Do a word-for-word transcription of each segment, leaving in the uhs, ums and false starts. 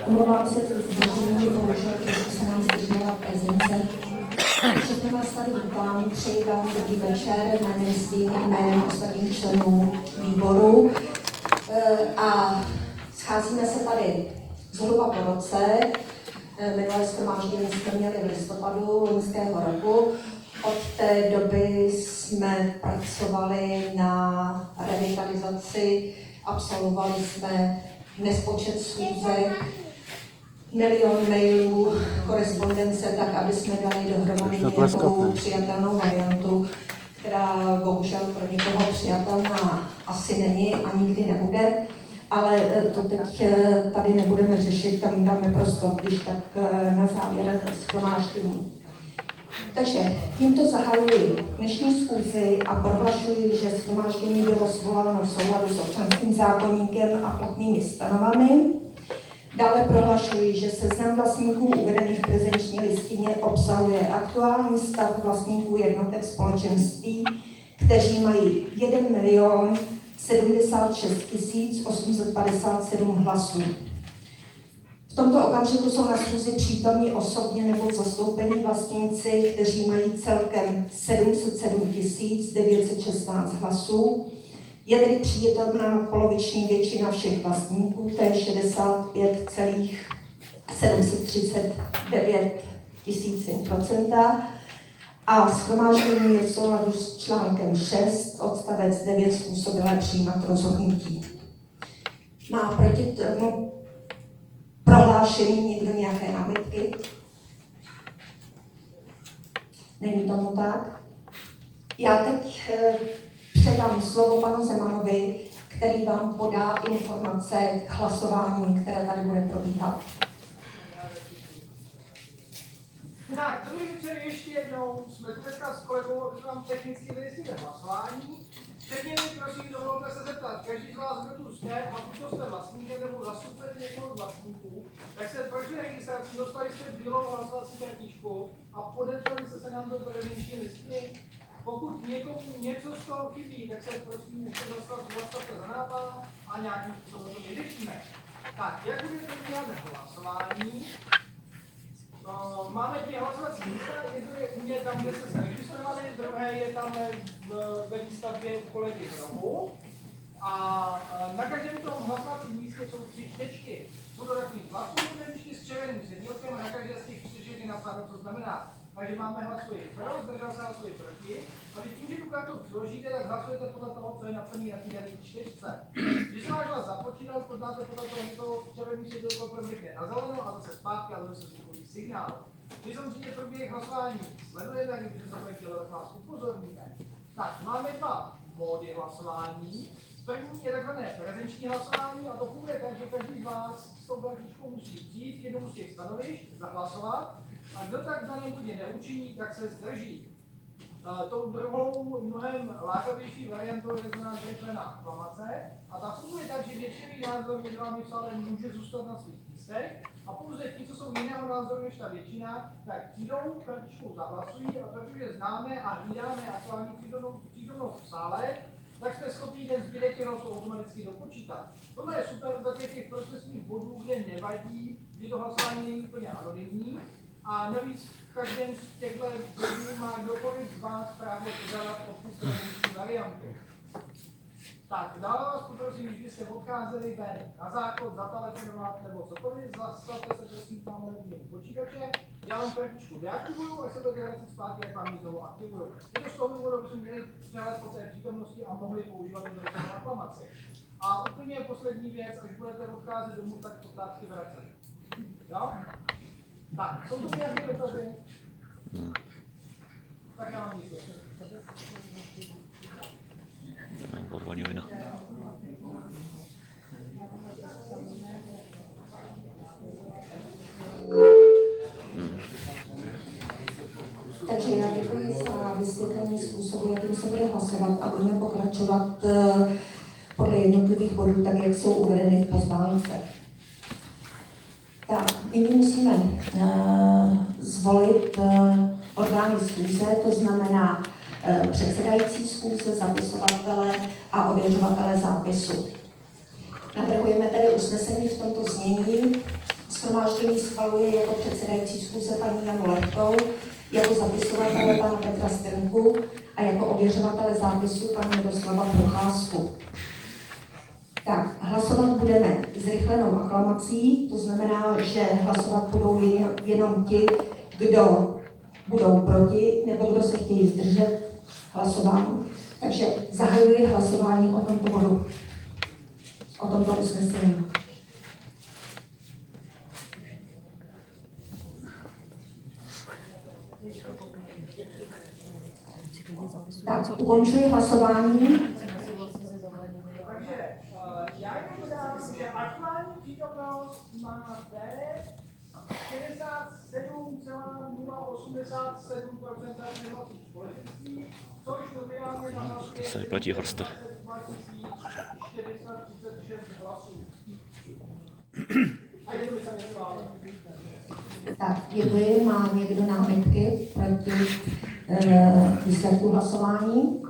Omlouvám se za zdržení, že bohužel trošku se nám zdržela prezence. Všechny vás tady vítám, přeji vám dobrý večer jménem svým jménem ostatních členů výboru. A scházíme se tady zhruba po roce. Minulé shromáždění jsme měli v listopadu loňského roku. Od té doby jsme pracovali na revitalizaci, absolvovali jsme nespočet schůzek, milion mailů, korespondence, tak aby jsme dali dohromady nějakou přijatelnou variantu, která bohužel pro někoho přijatelná asi není a nikdy nebude. Ale to teď tady nebudeme řešit, tam dáme prostor, když tak na závěr shromáždění. Takže tímto zahajuji dnešní schůzi a prohlašuji, že shromáždění bylo svoláno v souladu s občanským zákoníkem a platnými stanovami. Dále prohlašuji, že seznam vlastníků uvedených v prezenční listině obsahuje aktuální stav vlastníků jednotek společenství, kteří mají jeden milion sedmdesát šest tisíc osm set padesát sedm hlasů. V tomto okamžiku jsou na schůzi přítomní osobně nebo zastoupení vlastníci, kteří mají celkem sedm set sedm tisíc devět set šestnáct hlasů. Je tedy přítomná poloviční většina všech vlastníků, to je šedesát pět celá sedm set třicet devět tisíc procenta. A shromáždění je v souladu s článkem šest, odstavec devět způsobilé přijímat rozhodnutí. Má proti tomu prohlášení někdo nějaké námitky? Není tomu tak? Já teď předám slovo panu Zemanovi, který vám podá informace k hlasování, které tady bude probíhat. Tak, druhý večer ještě jednou. Jsme tu dneska s kolegou, že vám technicky vysvětlíme hlasování. Předně mi prosím dovolte se zeptat, každý z vás, kdo tu jste, a pokud jste vlastníkem nebo zastupujete někoho z vlastníků, tak se prošli registrací, dostali jste bílou hlasovací kartičku a podepsali jste se nám do prezenční listiny. Pokud někomu něco z toho chybí, tak se prosím ještě dostat za nápad a nějakým způsobem to vyřešíme. Tak, jak budete dělat hlasování? No, máme dvě hlasovací místa, jedno je u mě tam, kde jste se registrovali, druhé je tam ve výstavbě u kolegy v rohu. A na každém tom hlasovacím místě jsou tři čtečky. Jsou to takový hlasování s červeným sedílkem a na každé z těch čteček je napsáno, co znamená. Takže máme hlasuje pro, zdržel se hlasuje proti. A když tím, že tu kartu přiložíte, tak hlasujete podle toho, co je napsané na té dané čtečce. Když se váš hlas započínal, poznáte podle toho, že to červený světlo proběhne na zeleno a zase zpátky a zase zvukový signál. Když samozřejmě proběh hlasování sledujete, a když se to chtělo, tak vás upozorníme. Tak, máme dva módy hlasování. První je takzvané prezenční hlasování a to funguje tak, že každý z vás s tou kartičkou musí přijít k jednomu z těch stanovišť, zahlasovat. A kdo tak v daném bodě neučiní, tak se zdrží. Uh, tou druhou, mnohem lákavější variantou je tzv. zrychlená aklamace. A ta funguje tak, že většinový názor mezi vámi v sále může zůstat na svých místech. A pouze ti, co jsou jiného názoru než ta většina, tak přijdou, kartičkou zahlasují a protože známe a hlídáme aktuální přítomnost v sále, tak jsme schopni ten zbytek jenom to automaticky dopočítat. Tohle je super za těch procesních bodů, kde nevadí, že to hlasování není úplně anonymní. A navíc v každém z těchto bodů má kdokoliv z vás právo požádat o ty varianty. Tak, dále vás poprosím, když byste odcházeli ven na záchod, zatelefonovat nebo cokoliv, zastavte se prosím tam na počítače, já vám kartičku deaktivuju, až se to dělat zpátky, jak vám ji znovu aktivuju. Je to z toho důvodu, abychom měli přehled po té přítomnosti a mohli používat do aklamaci. A úplně poslední věc, až budete odcházet domů, tak potázky vracet. Jo? Tak, jsou to nějaké dotazy? Hmm. Tak já vám děkuji. Podvanivina. Hmm. Takže já děkuji za vysvětlení způsobu, jakým se bude hlasovat a budeme pokračovat podle jednotlivých bodů, tak jak jsou uvedeny v pozvánce. Tak, nyní musíme uh, zvolit uh, orgány schůze, to znamená uh, předsedající schůze, zapisovatele a ověřovatele zápisu. Navrhujeme tedy usnesení v tomto znění. Shromáždění schvaluje jako předsedající schůze paní Janu Lehkou, jako zapisovatele pana Petra Strnku a jako ověřovatele zápisu paní Miroslava Procházku. Tak, hlasovat budeme zrychlenou aklamací, to znamená, že hlasovat budou jenom ti, kdo budou proti nebo kdo se chtějí zdržet hlasování. Takže zahajuji hlasování o tomto bodu, o tomto usnesení. Tak, ukončuji hlasování. Takže uh, já jenom dám, že aktuální přítomnost má D šedesát sedm celá nula osmdesát sedm procent hlasů společenství, což nominálně nahlasuje Se vyplatí Horsta. čtyři sta třicet šest hlasů. A je to mi se neschválilo. Tak, děkuji. Má někdo námitky proti e, výsledku hlasování?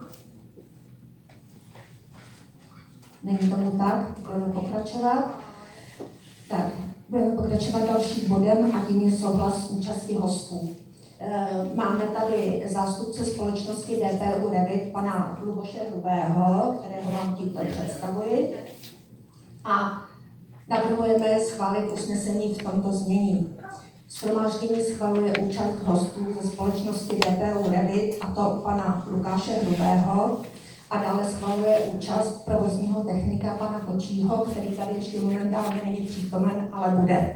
Není tomu tak, budeme pokračovat. Tak, budeme pokračovat dalším bodem a tím je souhlas účasti hostů. E, máme tady zástupce společnosti D P U Revit, pana Luboše Hrubého, kterého vám tímto představuji. A navrhujeme schválit usnesení v tomto znění. Shromáždění schvaluje účast hostů ze společnosti D P U Revit, a to pana Lukáše Hrubého, a dále schvaluje účast provozního technika pana Kočího, který tady ještě momentálně není přítomen, ale bude.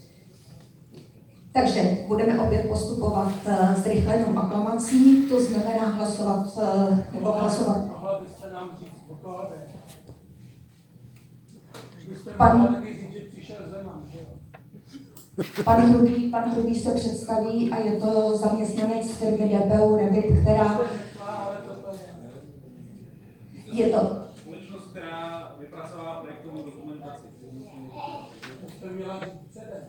Takže budeme opět postupovat s rychlenou aklamací, to znamená hlasovat, nebo hlasovat. Mohla byste nám říct o tohle? Pan, Přišel Zeman, že jo? pan, Hrubý, pan Hrubý se představí a je to zaměstnanec firmy D P U Revit, která je to. Společnost, která vypracovala projektovou dokumentaci. To měla být předem.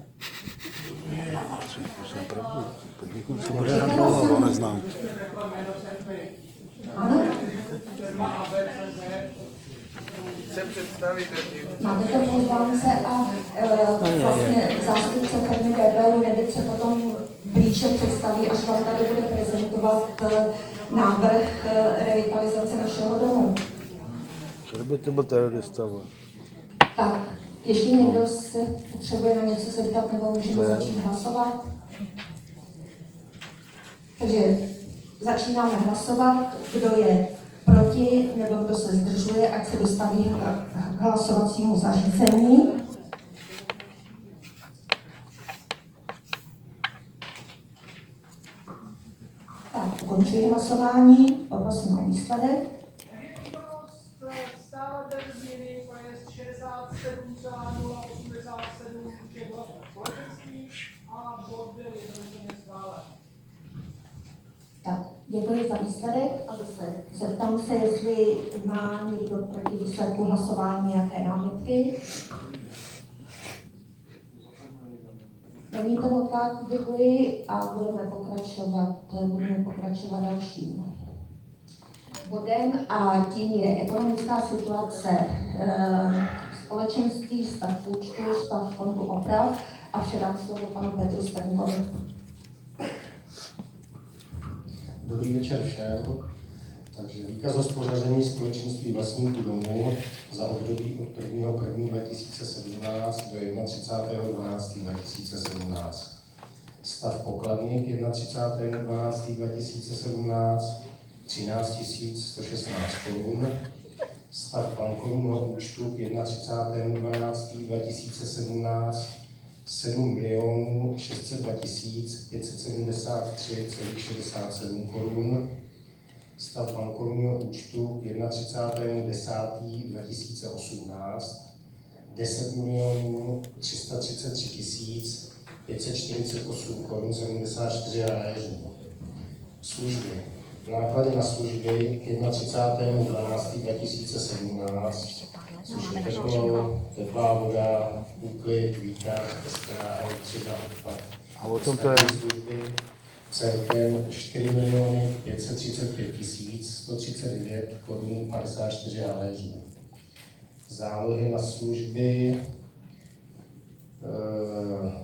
Co bude na dlouho, neznám. Ano? Se představit, Máte to v pozvánce a e, vlastně zástupce firmy D P U Revit se potom blíže představí, až vám tady bude prezentovat e, návrh e, revitalizace našeho domu. Co by to byl terorista? Tak, ještě někdo se potřebuje na něco zeptat, nebo můžeme začít hlasovat? Takže začínáme hlasovat, kdo je proti, nebo kdo se zdržuje, ať se dostaví k hlasovacímu zařízení. Tak, ukončuji hlasování, poprosím o výsledek. Stále bez změny, to je šedesát sedm celá nula osmdesát sedm hlasů společenství a bod byl jednoznačně schválen. Tak, děkuji za výsledek a zase zeptám se, jestli má někdo proti výsledku hlasování nějaké námitky. Není tomu tak, děkuji a budeme pokračovat, budeme pokračovat dalším bodem a tím je ekonomická situace e, společenství, stav účtu, stav fondu oprav a předám slovo panu Petru Strnkovi. Dobrý večer všem. Takže výkaz hospodaření společenství vlastníků domů za období od prvního prvního dva tisíce sedmnáct do třicátého prvního dvanáctého dva tisíce sedmnáct. Stav pokladny k třicátého prvního dvanáctého dva tisíce sedmnáct třináct tisíc sto šestnáct korun. Stav bankovního účtu k třicátého prvního dvanáctého dva tisíce sedmnáct sedm milionů šest set dva tisíc pět set sedmdesát tři celá šedesát sedm korun. Stav bankovního účtu k třicátého prvního desátého dva tisíce osmnáct deset milionů tři sta třicet tři tisíc pět set čtyřicet osm korun sedmdesát čtyři haléřů. Služby. Náklady na služby k třicátému prvnímu dvanáctému dva tisíce sedmnáct, což je teplo, teplá voda, úklid, výtah, extra, elektřina, odpad. A o tom to je. Služby celkem čtyři miliony pět set třicet pět tisíc sto třicet devět korun padesát čtyři haléřů. Zálohy na služby, e,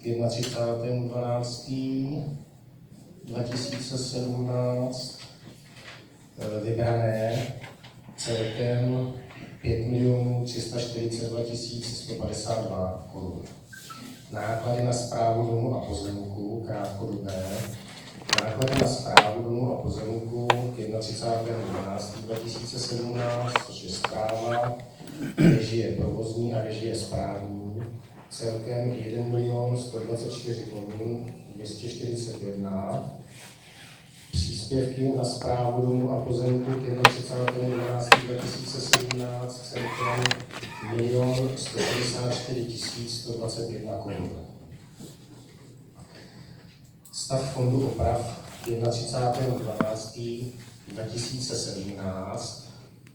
třicátého dvanáctého dva tisíce sedmnáct vybrané celkem pět milionů tři sta čtyřicet dva tisíc sto padesát dva korun. Náklady na správu domu a pozemku krátkodobé. Náklady na správu domu a pozemku třicátého prvního dvanáctého dva tisíce sedmnáct, což je správa, režie provozní a režie správní, celkem jeden milion sto dvacet čtyři korun dvě stě čtyřicet jedna. Příspěvky na správu domu a pozemku třicátého prvního dvanáctého dva tisíce sedmnáct, celkem milion sto šedesát čtyři tisíc sto dvacet jedna korun. Stav fondu oprav třicátého prvního dvanáctého dva tisíce sedmnáct,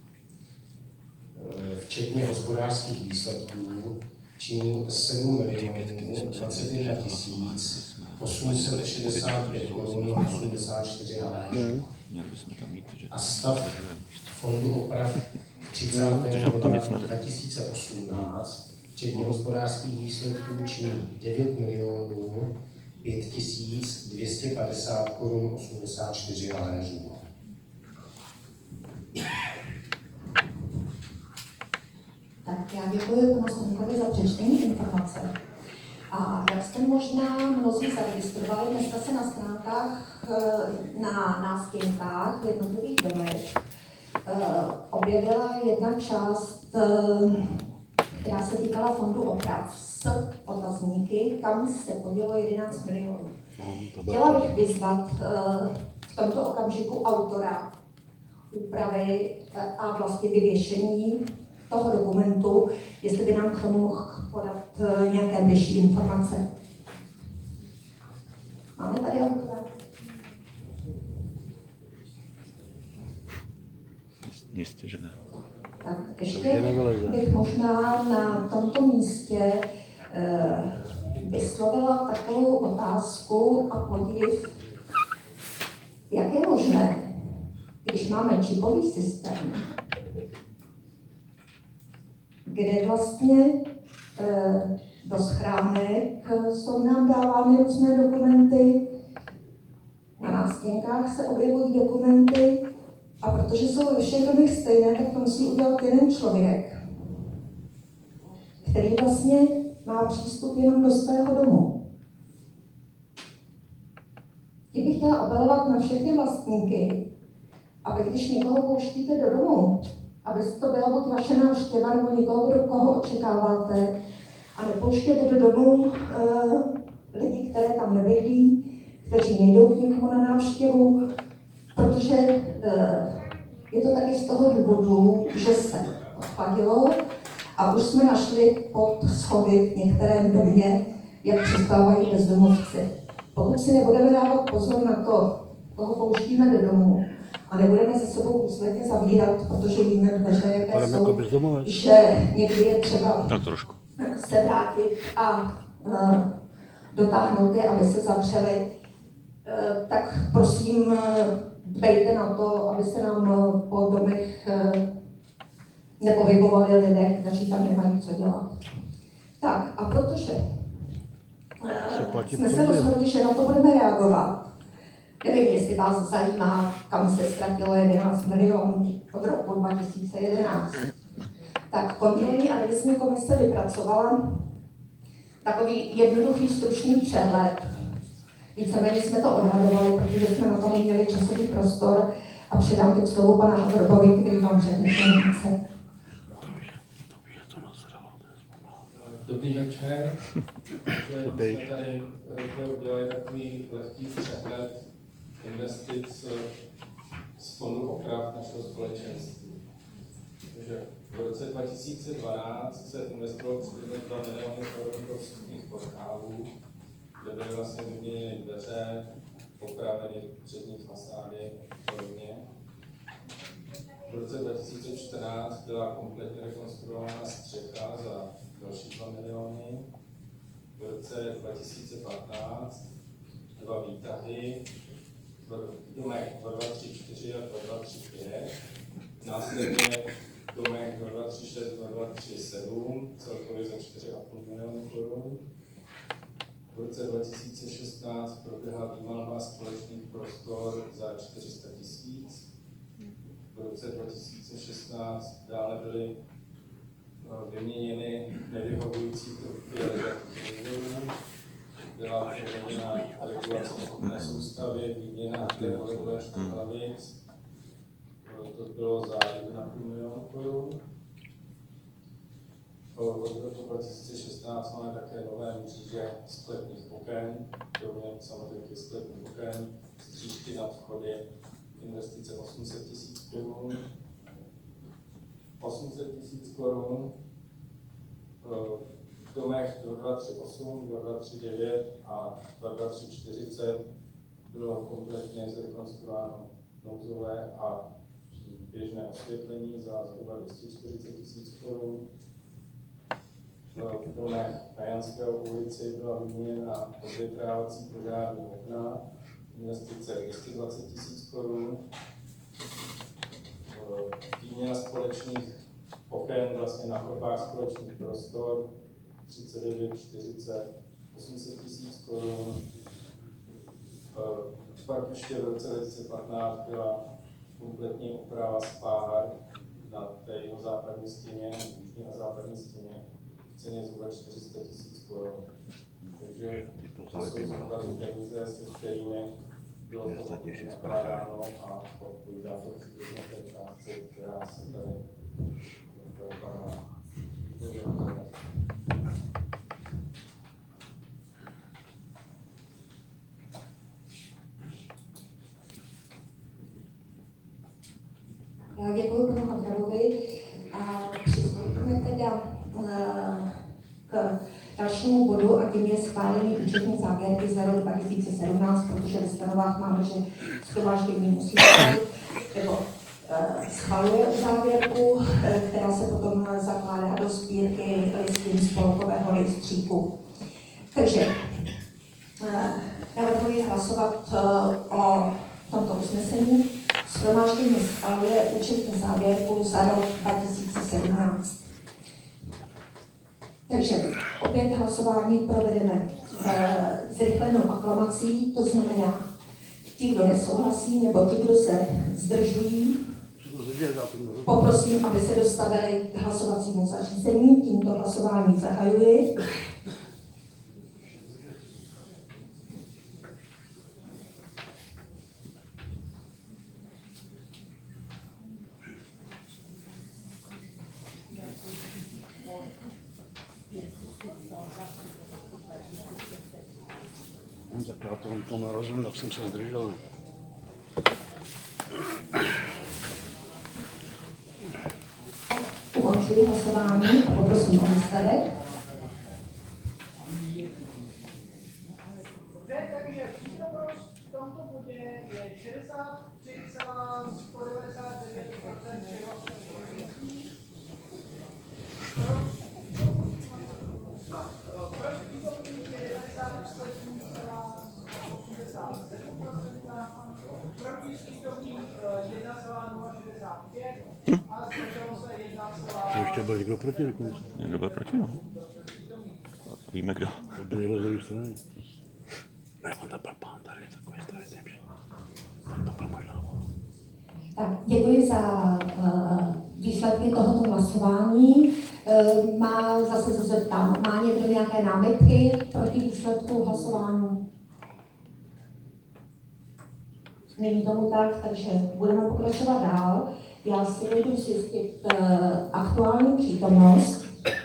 včetně hospodářských výsledků, činí sedm milionů dvacet jedna tisíc osm set šedesát pět korun osmdesát čtyři haléřů. A stav fondu oprav třicátého prvního dva tisíce osmnáct, včetně hospodářských výsledků, činí devět milionů pět tisíc dvě stě padesát korun osmdesát čtyři haléřů. Tak já děkuji panu Stankovi za přečtení informace. A jak jste možná mnozí zaregistrovali, dneska se na stránkách, na nástěnkách v jednotlivých domech objevila jedna část, která se týkala fondu oprav s otazníky, kam se podělo jedenáct milionů. Chtěla bych vyzvat v tomto okamžiku autora úpravy a vlastně vyvěšení toho dokumentu, jestli by nám k tomu mohl podat nějaké bližší informace. Máme tady autora? Jistě, že ne. Tak ještě bych možná na tomto místě eh, vyslovila takovou otázku a podív, jak je možné, když máme čipový systém, kde vlastně eh, do schránek jsou nám dávány různé dokumenty, na nástěnkách se objevují dokumenty a protože jsou ve všech domech stejné, tak to musí udělat jeden člověk, který vlastně má přístup jenom do svého domu. Tím bych chtěla apelovat na všechny vlastníky, aby když někoho pouštíte do domu, aby to byla buď vaše návštěva nebo někoho, do koho očekáváte, a nepouštěte do domu uh, lidi, které tam nebydlí, kteří nejdou k někomu na návštěvu, protože uh, je to taky z toho důvodu, že se odpadilo a už jsme našli pod schody v některém domě, jak přistávají bezdomovci. Pokud si nebudeme dávat pozor na to, koho pouštíme do domu, a nebudeme se sebou důsledně zavírat, protože víme dveře, jaké jsou, že někdy je třeba se vrátit a uh, dotáhnout je, aby se zavřeli. Uh, tak prosím, uh, dbejte na to, aby se nám uh, po domech uh, nepohybovali lidé, kteří tam nemají co dělat. Tak a protože uh, jsme se rozhodli, že na to budeme reagovat, nevím, jestli vás zajímá, kam se ztratilo jedenáct milionů od roku dva tisíce jedenáct. Tak kontrolní a revizní komise vypracovala takový jednoduchý stručný přehled. Víceméně jsme to odhadovali, protože jsme na to neměli časový prostor a předám teď slovo pana Vrbovi, který vám řekne více. Dobrý večer. My jsme tady udělali takový lehký přehled investic z fondu oprav našeho společenství. Takže v roce dva tisíce dvanáct se investovalo přibližně dva miliony korun do vstupních portálů, kde byly vlastně vyměněny dveře, opraveny přední fasády a podobně. V roce dva tisíce čtrnáct byla kompletně rekonstruována střecha za další dva miliony. V roce dva tisíce patnáct dva výtahy, domek dva dva tři čtyři a dva dva tři pět, následně domek dva dva tři šest, dva dva tři sedm, celkově za čtyři a půl milionu korun. V roce dva tisíce šestnáct proběhla výmalba společných prostor za čtyři sta tisíc. V roce dva tisíce šestnáct dále byly vyměněny nevyhovující trubky elektřiny. Byla provedena regulace vhodné soustavy, výměna termoregulačních hlavic. To bylo za jedna celá pět milionu korun. Od roku dva tisíce šestnáct máme také nové mříže sklepních oken, kromě samozřejmě sklepních oken, střížky nad vchody, investice osm set tisíc korun. osm set tisíc korun v domech dva dva tři osm, dva dva tři devět a dva dva tři čtyřicet bylo kompletně zrekonstruováno nouzové a běžné osvětlení za zhruba dvě stě čtyřicet tisíc korun. V domech na Janského ulici byla vyměněna odvětrávací požární okna, investice dvě stě dvacet tisíc korun. Výměna společných oken vlastně na chodbách společných prostor třicet devět čtyřicet, osm set tisíc korun. Pak ještě v roce dva tisíce patnáct byla kompletní oprava spár na té jeho západní stěně, jižní a západní stěně, v ceně zhruba čtyři sta tisíc korun. Takže to jsou zhruba peníze, se kterými bylo to nakládáno a odpovídá to přibližně té částce, která se tady vypadá. Já děkuji panu Handarovi a přistoupíme teda k dalšímu bodu, a tím je schválení účetní závěrky za rok dva tisíce sedmnáct, protože ve stanovách máme, že shromáždění musí schválit, nebo schvaluje závěrku, která se potom zakládá do sbírky listin spolkového rejstříku. Takže navrhuji hlasovat o tomto usnesení. Shromáždění schvaluje účetní závěrku za rok dva tisíce sedmnáct. Takže opět hlasování provedeme e, zrychlenou aklamací, to znamená ti, kdo nesouhlasí, nebo ti, kdo se zdržují, poprosím, aby se dostavili k hlasovacímu zařízení. Tímto hlasování zahajuji. Tak já to, to nerozumím, tak jsem se zdržel. Ukončuji hlasování a poprosím o výsledek. Takže přítomnost v tomto bodě je šedesát tři celá sto devadesát devět procent všeho společností. Proti přítomných je devadesát čtyři celá osmdesát sedm procent, proti přítomných jedna celá nula šedesát pět a zdrželo se jedna celá. Ještě byl někdo proti dokonce? Někdo byl proti, no. Víme kdo. To bylo z druhé strany. Ne, on tam byl pán tady, takový starý zemře. To byl možná. Tak, děkuji za uh, výsledky tohoto hlasování. Uh, má zase se zeptám, má někdo nějaké námitky proti výsledku hlasování? Není tomu tak, takže budeme pokračovat dál. Já si jdu zjistit uh, aktuální přítomnost.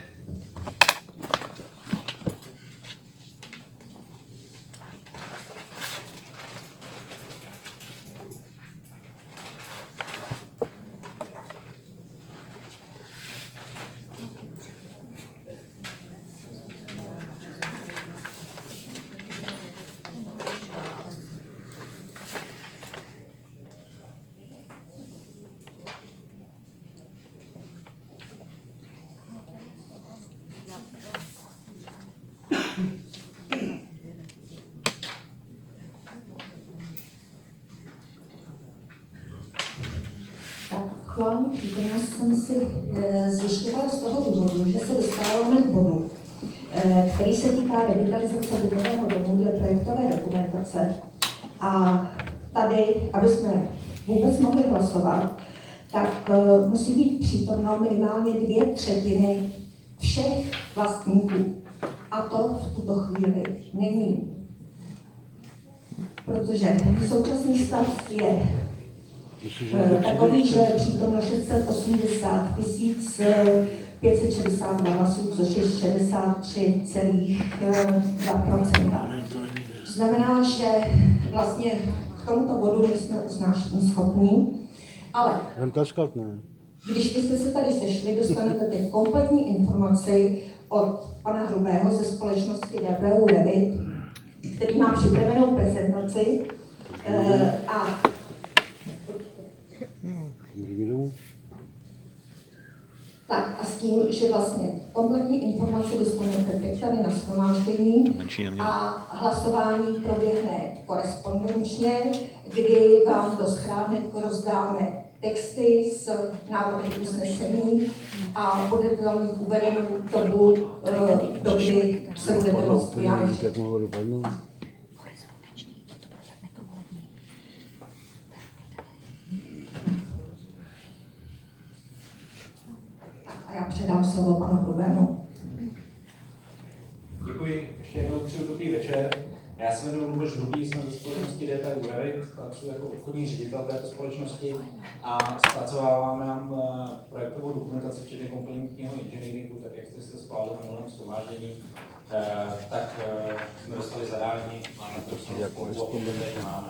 Aktuální přítomnost jsem si e, zjišťovala z toho důvodu, že se dostáváme k bodu, eh, který se týká revitalizace bytového domu dle projektové dokumentace. A tady, aby jsme vůbec mohli hlasovat, tak uh, musí být přítomno minimálně dvě třetiny všech vlastníků. A to v tuto chvíli není. Protože současný stav je uh, takový, že je přítomno šest set osmdesát tisíc pět set šedesát dva hlasů, což je šedesát tři celá dva procenta. Znamená, že vlastně k tomuto bodu nejsme usnášení schopní, ale když byste se tady sešli, dostanete teď kompletní informaci od pana Hrubého ze společnosti D B U Revit, který má připravenou prezentaci e, a tak a s tím, že vlastně kompletní informace dostanete teď tady na shromáždění a hlasování proběhne korespondenčně, kdy vám do schránek rozdáme texty s návrhy usnesení a bude tam uvedeno dobu, do kdy se budete moct vyjádřit. A já předám slovo panu Hrubému. Děkuji, ještě jednou přeju dobrý večer. Já se jmenuji Luboš Hrubý, jsem ze společnosti D T U Revit, pracuji jako obchodní ředitel této společnosti a zpracováváme nám projektovou dokumentaci, včetně kompletního inženýringu, tak jak jste se schválili na minulém shromáždění, tak jsme dostali zadání, máme to spolu a máme.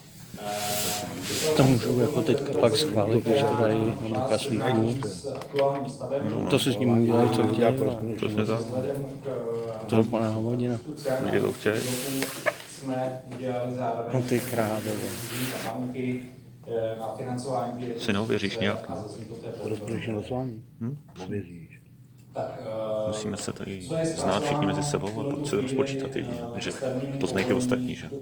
To můžu jako teďka pak schválit, že dají na kaslíku. To se s ním udělají, co chtějí. Přesně tak. To je pana Hovodina. Kdy to chtějí? No ty krádové. Si neuvěříš nějak? Rozpůješ hlasování? Hm? Uvěříš. Musíme se tady znát všichni mezi sebou a pak se rozpočítat jedině, že poznají ty ostatní, že?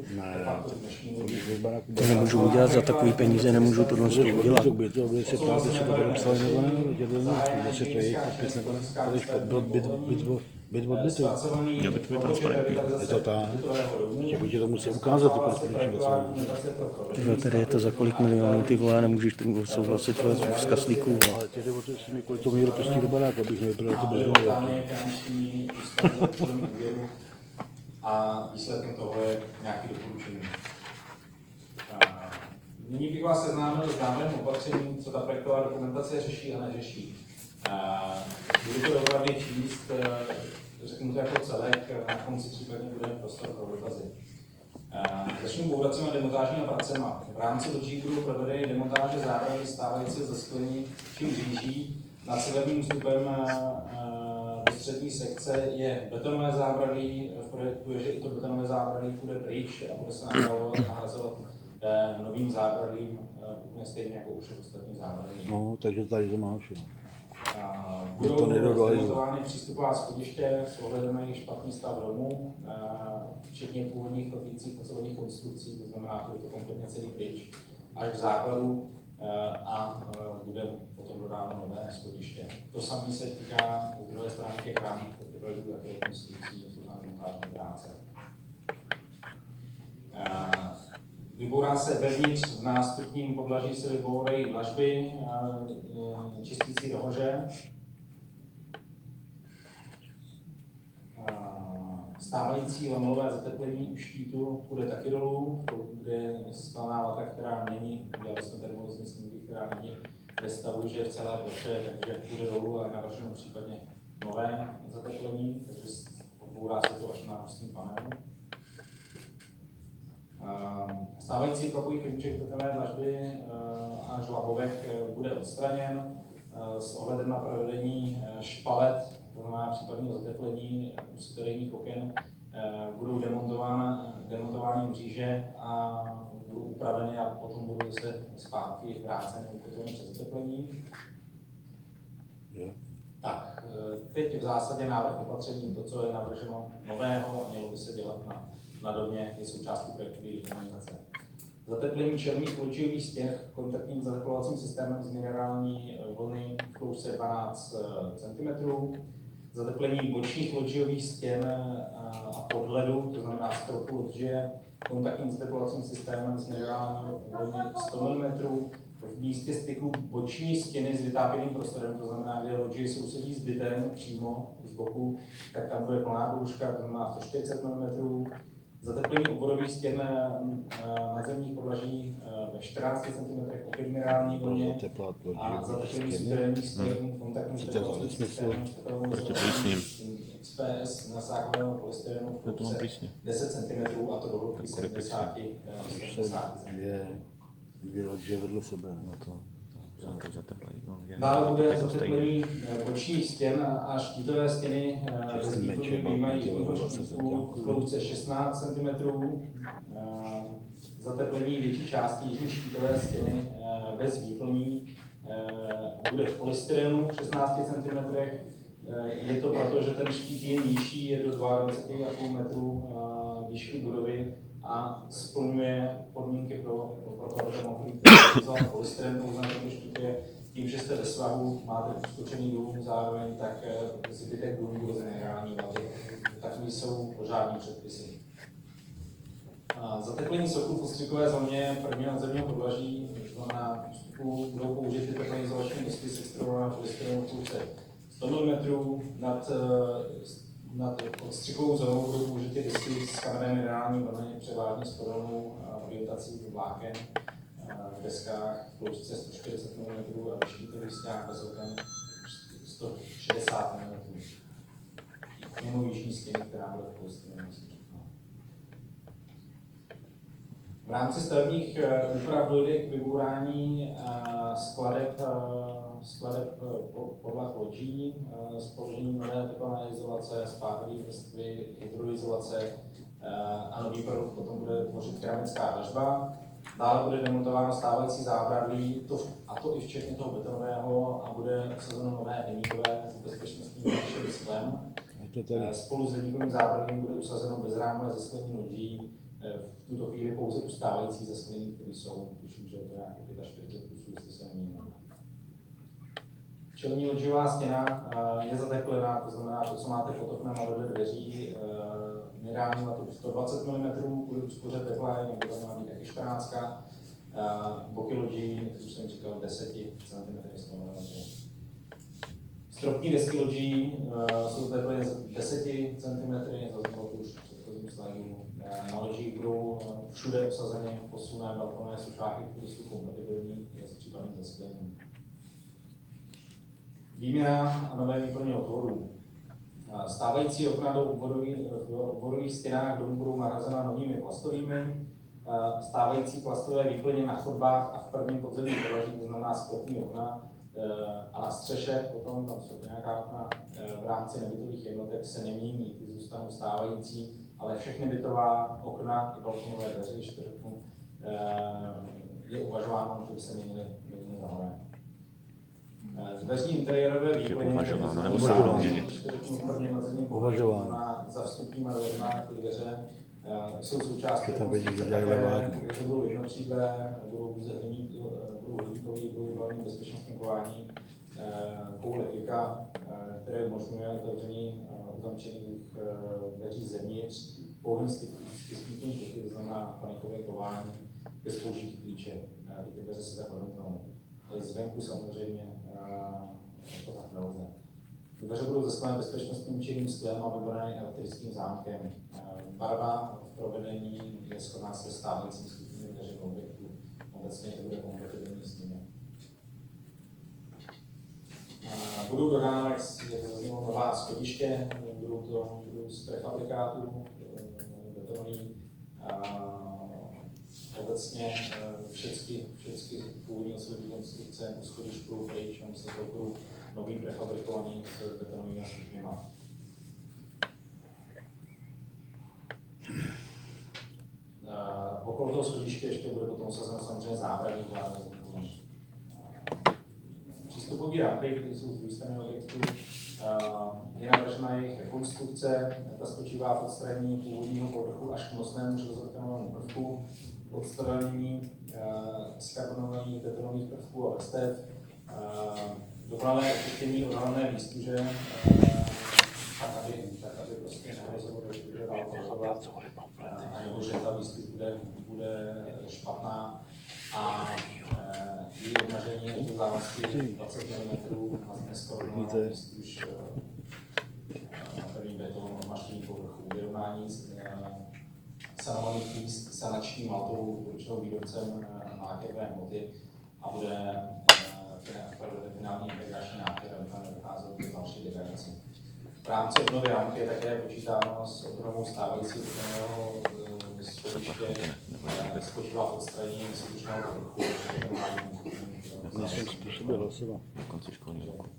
To nemůžu udělat za takový peníze, nemůžu tohle udělat. Bude se ptát, jestli to podepsali nebo ne, jestli to je jejich podpis nebo ne, když byl byt odbytý. Měl by to být transparentní. Je to tak, že by ti to musí ukázat, ty korespondenční hlasování. Tyhle, tady je to za kolik milionů, ty vole, nemůžeš tomu souhlasit z kaslíků. Ale tě jde o to, jestli mi kolik to mělo pustí do baráku, abych nevypadal to bez a výsledkem toho je nějaké doporučení. Nyní bych vás seznámil s návrhem opatření, co ta projektová dokumentace řeší a neřeší. Budu to opravdu číst, řeknu to jako celek, na konci případně bude prostor pro dotazy. Začnu bouracím a demontážními pracemi. V rámci loďí budou provedeny demontáže zábrany stávající ze sklení čím říží. Nad severním vstupem do střední sekce je betonové zábradlí. V projektu je, že i to betonové zábradlí půjde pryč a bude se nahrazovat novým zábradlím, úplně stejně jako už ostatní zábradlí. No, takže tady to máš. Budou demontovány přístupová schodiště s ohledem na jejich špatný stav domu, včetně původních chodících ocelových konstrukcí, to znamená, že je to kompletně celý pryč, až k základu a bude potom dodáno nové schodiště. To samé se týká z druhé strany těch rám, které budou také konstrukcí, to znamená montážní práce. Vybourá se vevnitř v nástupním podlaží se vybourají dlažby čistící dohoře. Stávající lamelové zateplení u štítu bude taky dolů, kde je sklená vata, která není, udělali jsme termolizní snímky, která není ve stavu, že je v celé ploše, takže bude dolů, ale navrženo případně nové zateplení, takže odbourá se to až na nosním panelu. Stávající klopový klíček betonové dlažby a žlabovek bude odstraněn s ohledem na provedení špalet, to znamená případného zateplení suterénních oken, budou demontovány mříže a budou upraveny a potom budou zase zpátky vráceny ukotveny přes zateplení. Tak, teď v zásadě návrh opatření, to, co je navrženo nového, mělo by se dělat na na domě, je součástí projektové dokumentace. Zateplení čelních loďových stěn kontaktním zateplovacím systémem z minerální vlny v plouse dvanáct centimetrů. zateplení bočních loďiových stěn a podhledu, to znamená stropu loďie, kontaktním zateplovacím systémem s minerální vodní sto milimetrů, v místě styku boční stěny s vytápěným prostorem, to znamená, že loďie sousedí s bytem přímo z boku, tak tam bude plná bouřka, to znamená sto čtyřicet milimetrů. Zateplení obvodových stěn nadzemních podlaží ve čtrnácti centimetrech opět minerální vlně a zateplení suterénních stěn kontaktním zateplovacím systémem Proti plísním. X P S na sákového polystyrenu v To mám hloubce plísně. deset centimetrů a to do hloubky sedmdesát centimetrů. Dvě, dvě loďie vedle sebe. No to, To zateplení. No, je- Dále bude jako zateplení bočních stěn a štítové stěny bez výkonu vyjímají štítů v hloubce šestnáct centimetrů. Zateplení větší části jižní štítové stěny bez výkloní bude v polystyrenu v šestnácti centimetrech. Je to proto, že ten štít je nižší, je do dvacet dva celá pět metrů výšky budovy a splňuje podmínky pro, pro to, aby to mohl být polystyren pouze na tomto štítě. Tím, že jste ve svahu, máte uskočený dům zároveň, tak zbytek dům bude z minerální vaty. Takový jsou požární předpisy. Zateplení soků v ostřikové zóně prvního nadzemního podlaží, to znamená vstupu, budou použity teplné izolační desky s extruovanou polystyrenu v hloubce sto milimetrů. Nad, nad odstřikovou zónou budou použity desky s kamenem minerální vlny, převážně s podobnou orientací vláken v deskách v hloubce sto čtyřicet milimetrů a ve štítových stěnách bez oken sto šedesát milimetrů. Mimo jižní stěny, která bude v polystyrenu. V rámci stavebních úprav dojde k vybourání skladeb, skladeb podlah loďí s položením nové teplné izolace, spádové vrstvy, hydroizolace a nový produkt potom bude tvořit keramická dlažba. Dále bude demontováno stávající zábradlí, to, a to i včetně toho betonového, a bude usazeno nové hliníkové s bezpečnostním sklem. Spolu s hliníkovým zábradlím bude usazeno bezrámové zasklení lodí, v tuto chvíli pouze u stávající zasklení, které jsou, tuším, že to je nějaké čtyřicet pět kusů, jestli se nemění. Čelní loďová stěna je zateplená, to znamená, to, co máte pod oknem a vedle dveří, minerální vatu sto dvacet milimetrů, bude uspořit tepla, nebo to má být taky čtrnáct. Boky lodí, jak už jsem říkal, deset centimetrů sto milimetrů. Stropní desky lodí jsou teplé deset centimetrů, zaznělo to už v předchozím slajdu. Na loďích budou všude obsazeny posunné balkonové sušáky, které jsou kompatibilní s případným zasklením. Výměna a nové výplně otvorů. Stávající okna do obvodových stěnách domů budou nahrazena novými plastovými. Stávající plastové výplně na chodbách a v prvním podzemním podlaží, to znamená sklepní okna, a na střeše potom tam jsou nějaká okna v rámci nebytových jednotek se nemění, ty zůstanou stávající, ale všechny bytová okna i balkonové dveře, když to řeknu, je uvažováno, že by se měnily nové. Dveřní interiérové výplně, uvažováno, nebo se uvažováno. Uvažováno. Za vstupníma dveřma ty dveře jsou součástí tam vidí, že dělají levárnu. takže budou jednotřídlé, budou hliníkové, budou vybavení bezpečnostní kování, koule klika, které umožňuje otevření uzamčených dveří zevnitř, pouhým stisknutím kliky, to znamená panikové kování, bez použití klíče. Ty dveře se tak odmítnou. Zvenku samozřejmě to tak nelze. Dveře budou zaskleny bezpečnostním čirým sklem a vybrané elektrickým zámkem. Barva v provedení je shodná se stávajícím skupiným dveřím objektu. Obecně to bude kompatibilní s nimi. Budou dodána, jak zaznělo, nová schodiště, budou to budou z prefabrikátů, betonový. Obecně všechny, všechny původní osobní konstrukce u schodišť budou pryč, a se budou nový prefabrikovaný s betonovými stupněma. Okolo toho schodiště ještě bude potom usazeno samozřejmě zábradlí hlavně. Přístupový rampy, které jsou z druhé strany objektu, je navržena jejich rekonstrukce. Ta spočívá v odstranění původního povrchu až k nosnému železobetonovému prvku, odstranění skarbonovaných betonových prvků a vrstev, dokonalé očištění odhalené výstuže tak aby, tak aby prostě nehrozilo, že bude dál provozovat, nebo že ta výstup bude, bude špatná a její obnažení do závazky dvacet milimetrů a neskoro už pevný beton od mašinní povrchu, vyrovnání sanovaných míst sanační maltou určenou výrobcem nátěrové hmoty a bude finální integrační nátěr, aby tam nedocházelo k další degradaci. V rámci obnovy rámky je také počítáno s obnovou stávajícího betonového schodiště, spočívá v odstranění skutečného povrchu. Nejsem způsobil hlasovat. Na konci školního roku.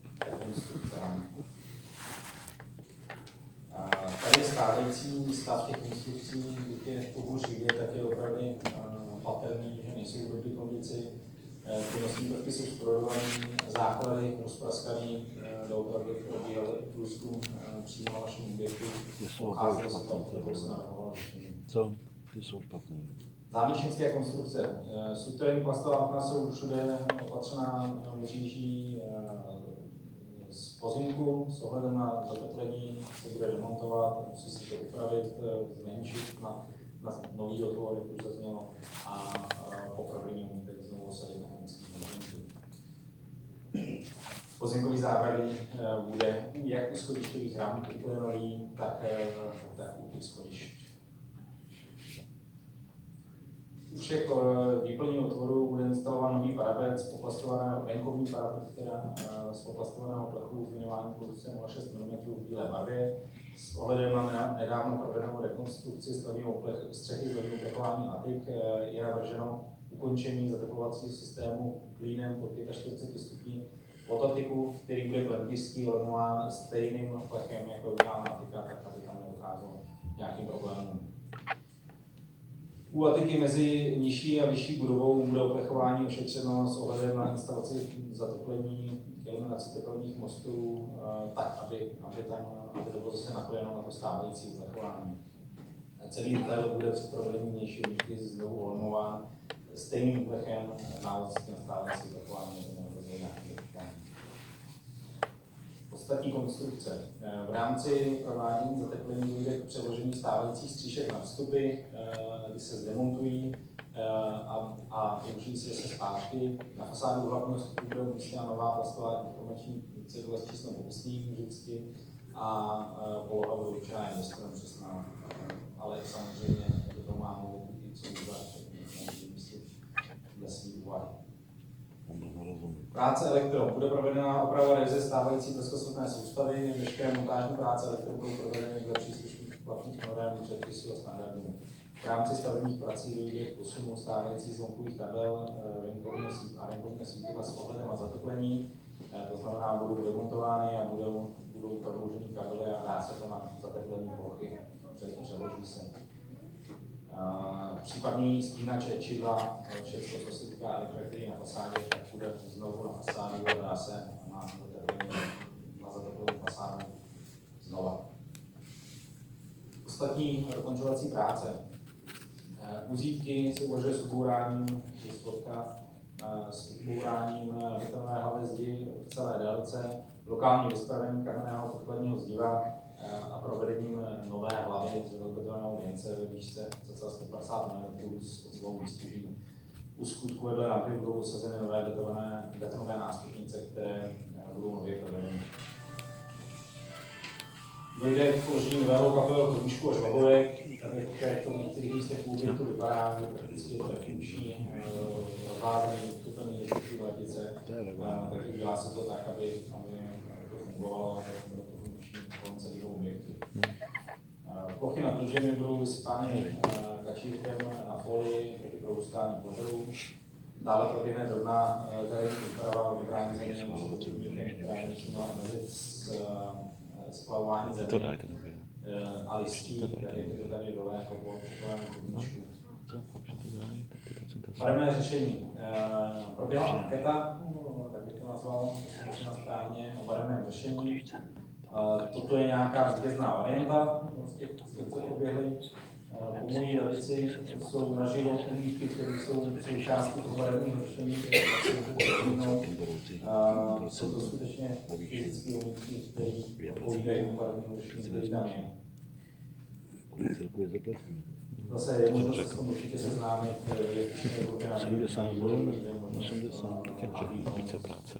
Tady stávající stav těch konstrukcí, když je pokud vidět, tak je opravdu patrný, že nejsou v dobré kondici. Ty nosní prvky jsou sprodované, základy rozpraskaný, doopravdy probíhaly průzkum přímo na vašem objektu. Pocházelo se tam, které se navrhovalo. Co? Ty jsou špatný. Zámečnické konstrukce. Strukturální plastová okna jsou všude opatřená měříží z pozemku, s ohledem na zateplení se bude remontovat, musí se to upravit, zmenšit na, na nový otvor, jak už zaznělo, a po provedení umíte znovu osadit mechanický pozemky. Pozemkový zábradlí bude jak u schodišťových ram uklenový, tak, tak u těch schodišť. U všech výplní otvorů bude instalován nový parapet z poplastovaného, venkovní parapet, teda z poplastovaného plechu s minimální produkce nula celá šest milimetru v bílé barvě. S ohledem na nedávno provedenou rekonstrukci stavního střechy z vodního plechování atik je navrženo ukončení zateplovacího systému klínem pod čtyřicet pět stupňů prototypu, který bude klempistý lemován stejným plechem jako udělána atika, tak aby tam nedocházelo nějakým problémům. U atiky mezi nižší a vyšší budovou bude oplechování ošetřeno s ohledem na instalaci zateplení, eliminaci teplných mostů, tak, aby, aby tam aby to bylo zase napojeno na to stávající oplechování. Celý detail bude při provedení vnější ručky znovu olemován stejným plechem návazky na stávající oplechování. Ostatní konstrukce. V rámci provádění zateplení dojde k přeložení stávajících stříšek na vstupy, kdy se zdemontují a, a využijí se zase zpátky. Na fasádu hlavního vstupu bude umístěna nová plastová informační cedule s číslem popisným vždycky a poloha bude určená investorem přesná, ale samozřejmě to má i co udělat dle svých úvahy. Práce elektro. Bude provedena oprava revize stávající bleskosvětné soustavy. Veškeré montážní práce elektro budou provedeny dle příslušných platných norem, předpisů a standardů. V rámci stavebních prací dojde k posunu stávajících zvonkových tabel a venkovního svítidla s ohledem na zateplení. To znamená, budou demontovány a budou, budou prodlouženy kabely a dá se to na zateplení plochy. Přeloží se. Případný spínače čidla, všechno, co se týká elektriky na fasádě, tak bude znovu na fasádu a dá se na zateplení fasádu znova. Ostatní dokončovací práce. Uzítky se uvažuje s ubouráním, s ubouráním betonové hlavy zdi v celé délce, lokální vyspravení kamenného podkladního zdiva a provedením nové hlavy z betonného věnce ve výšce cca sto padesát milimetrů s odzvou výstuží. U skutku vedle rampy budou usazeny nové betonové, betonové nástupnice, které budou nově provedeny. Dojde k položení nového kapelového krůčku a žlabovek, tak to v některých místech původně to vypadá, že prakticky je to funkční, rozvázený, vstupený jezdící letice, takže dělá se to tak, aby, aby to fungovalo a bylo to funkční kolem celého objektu. Plochy nad družemi budou vysypány kačírkem na folii proti prorůstání požarů. Dále proběhne drobná terénní úprava vybrání země, musí omezit splavování země a listí, které je tady dole jako po takovém podničku. Barevné řešení. Proběhla anketa, tak bych to nazval správně, o barevném řešení. Toto je nějaká zvězdná varianta z těch, co poběhly. Po mojí levici jsou naživo umítky, které jsou součástí povarových nošení, které jsou to skutečně fyzické umítky, které povídají povarových nošení, které tam je. Zase je možnost se s tom určitě seznámit, je sedmdesát milionů, osmdesát. Více práce.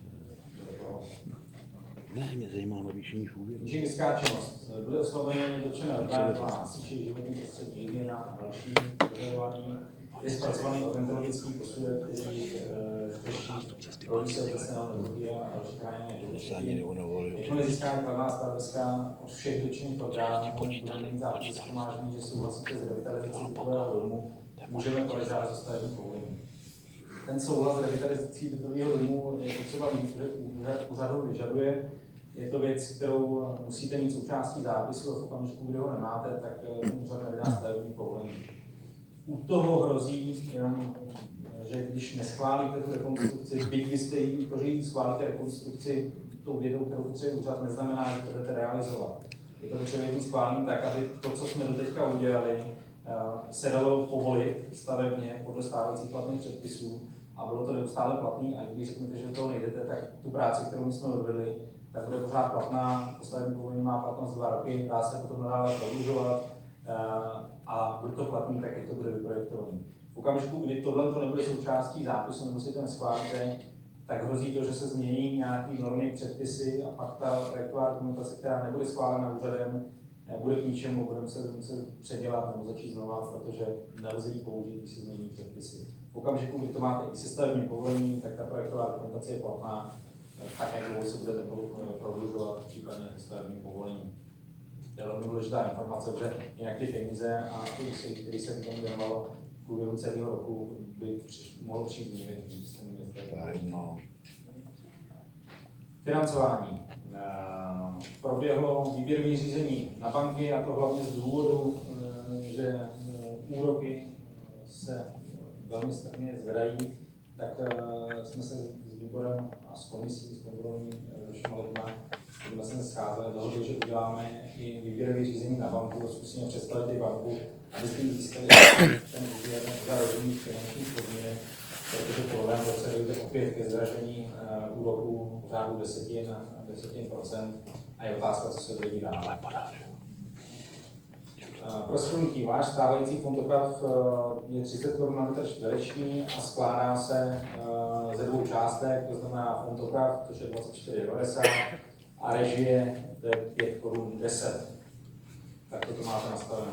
Ne, mě zajímá navýšení úvěru. Inženýrská činnost. Bude osloveně dotčena orgán střeší životní prostředí, hygiena a další požadování. Je zpracovaný odontologický posudek, který řeší roli se obecného neurologie a další chráněné životní. Jakmile získáme kladná stanoviska od všech dotčených orgánů, budeme mít zápis shromáždění, že souhlasíte s revitalizací bytového domu, můžeme požádat za stavební povolení. Ten souhlas s revitalizací bytového domu je potřeba mít, že úřad ho vyžaduje. Je to věc, kterou musíte mít součástí zápisu a v okamžiku, kdy ho nemáte, tak úřad nevydá stavební povolení. U toho hrozí jenom, že když neschválíte tu rekonstrukci, byť vy jste jí, to, že jí schválíte rekonstrukci tou vědou, kterou potřebuje úřad, neznamená, že to budete realizovat. Je to potřeba být schválený tak, aby to, co jsme doteďka udělali, se dalo povolit stavebně podle stávajících platných předpisů a bylo to neustále platný. A když řeknete, že do toho nejdete, tak tu práci, kterou jsme odvedli, tak bude pořád platná. Stavební povolení má platnost dva roky, dá se potom nadále prodlužovat a bude to platný, tak jak to bude vyprojektovaný. V okamžiku, kdy tohle to nebude součástí zápisu, nebo si to neschválíte, tak hrozí to, že se změní nějaké normy, předpisy a pak ta projektová dokumentace, která nebude schválena úřadem, bude k ničemu, budeme se muset předělat nebo začít znova, protože nelze ji použít, když se změní předpisy. V okamžiku, kdy to máte i se stavebním povolením, tak ta projektová dokumentace je platná, tak jak dlouho se budete prodlužovat případně stavební povolení. To je velmi důležitá informace, že jinak ty peníze a ty, které se k tomu věnovalo v průběhu celého roku, by mohlo přijít někdy, když jste měli. Financování. Proběhlo výběrové řízení na banky, a to hlavně z důvodu, že úroky se velmi strmě zvedají, tak jsme se s výborem a s komisí, s kontrolní všema lidma, jsme se scházeli, dohodli, že uděláme i výběrové řízení na banku, zkusíme představit i banku, abyste získali ten úvěr za rozumných finančních podmínek, protože po novém roce dojde opět ke zdražení uh, úroku v řádu desetin a desetin procent a je otázka, co se bude dít dále. Uh, pro shrnutí, váš stávající fondoprav uh, je třicet korun na metr čtvereční a skládá se uh, ze dvou částek, to znamená fondoprav, což je dvacet čtyři devadesát a režie, to je pět korun deset. Tak to máte nastaveno.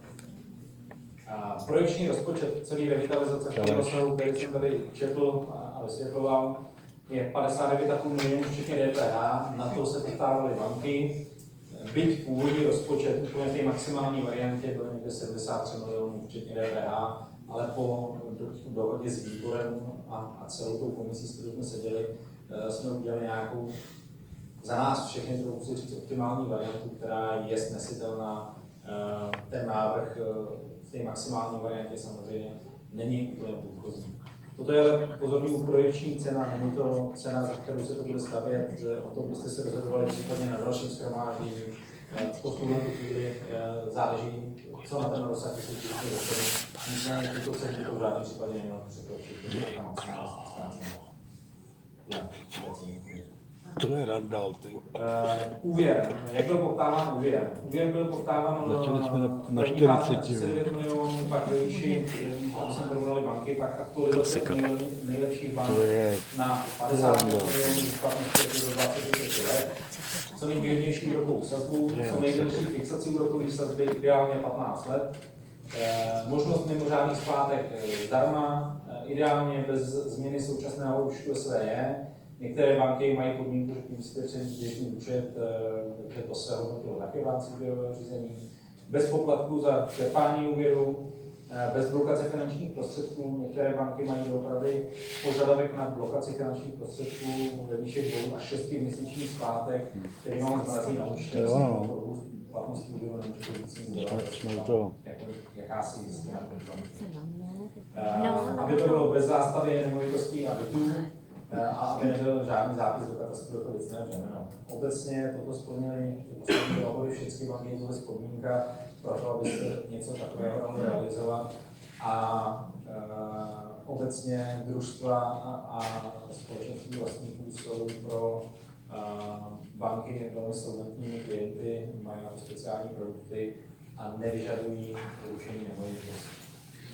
A projekční rozpočet celý revitalizace v tom rozsahu, který jsem tady četl a vysvětloval, je padesát devět celá pět milionů včetně D P H, na to se poptávaly banky. Byť původní rozpočet úplně v té maximální variantě byl někde sedmdesát tři milionů včetně D P H, ale po dohodě s výborem a, a celou tou komisí, s kterou jsme seděli, jsme udělali nějakou za nás všechny, to musím říct, optimální variantu, která je snesitelná. Ten návrh v té maximální variantě samozřejmě není úplně průchozí. Toto je ale pozorný projekční cena, není to cena, za kterou se to bude stavět, o tom byste se rozhodovali případně na dalším shromáždění. V tuhle chvíli záleží, co na ten rozsah se příště dostane. Nicméně tuto cenu to v žádném případě nemělo překročit. To je randál, ty. Uh, úvěr. Jak byl poptáván úvěr? Úvěr byl poptáván na čtyřicet milionů, pak ve výši, tam jsme porovnali banky, pak aktualizace nejlepších bank na padesát milionů, splatnosti do dvacet pět let. Co nejvýhodnější úrokovou sazbu, co nejdelší fixaci úrokové sazby, ideálně patnáct let. Uh, možnost mimořádných splátek zdarma, uh, ideálně bez změny současného účtu S V J. Některé banky mají podmínku, že tím musíte přenést běžný účet, takže to se hodnotilo taky v rámci úvěrového řízení. Bez poplatku za čerpání úvěru, bez blokace finančních prostředků. Některé banky mají opravdu požadavek na blokaci finančních prostředků ve výši dvou až šesti měsíčních splátek, který vám zmrazí na účtě. Platnosti úvěru nemůžete víc jakási jistina. Aby to bylo bez zástavy nemovitostí a bytů, a aby nebyl žádný zápis do katastru jako věcné břemeno. Obecně toto splnili poslední dohody všechny banky, to je podmínka, pro to, aby se něco takového dalo realizovat. A e, obecně družstva a, a společenství vlastníků jsou pro e, banky velmi solventními klienty, mají na to speciální produkty a nevyžadují ručení nemovitosti.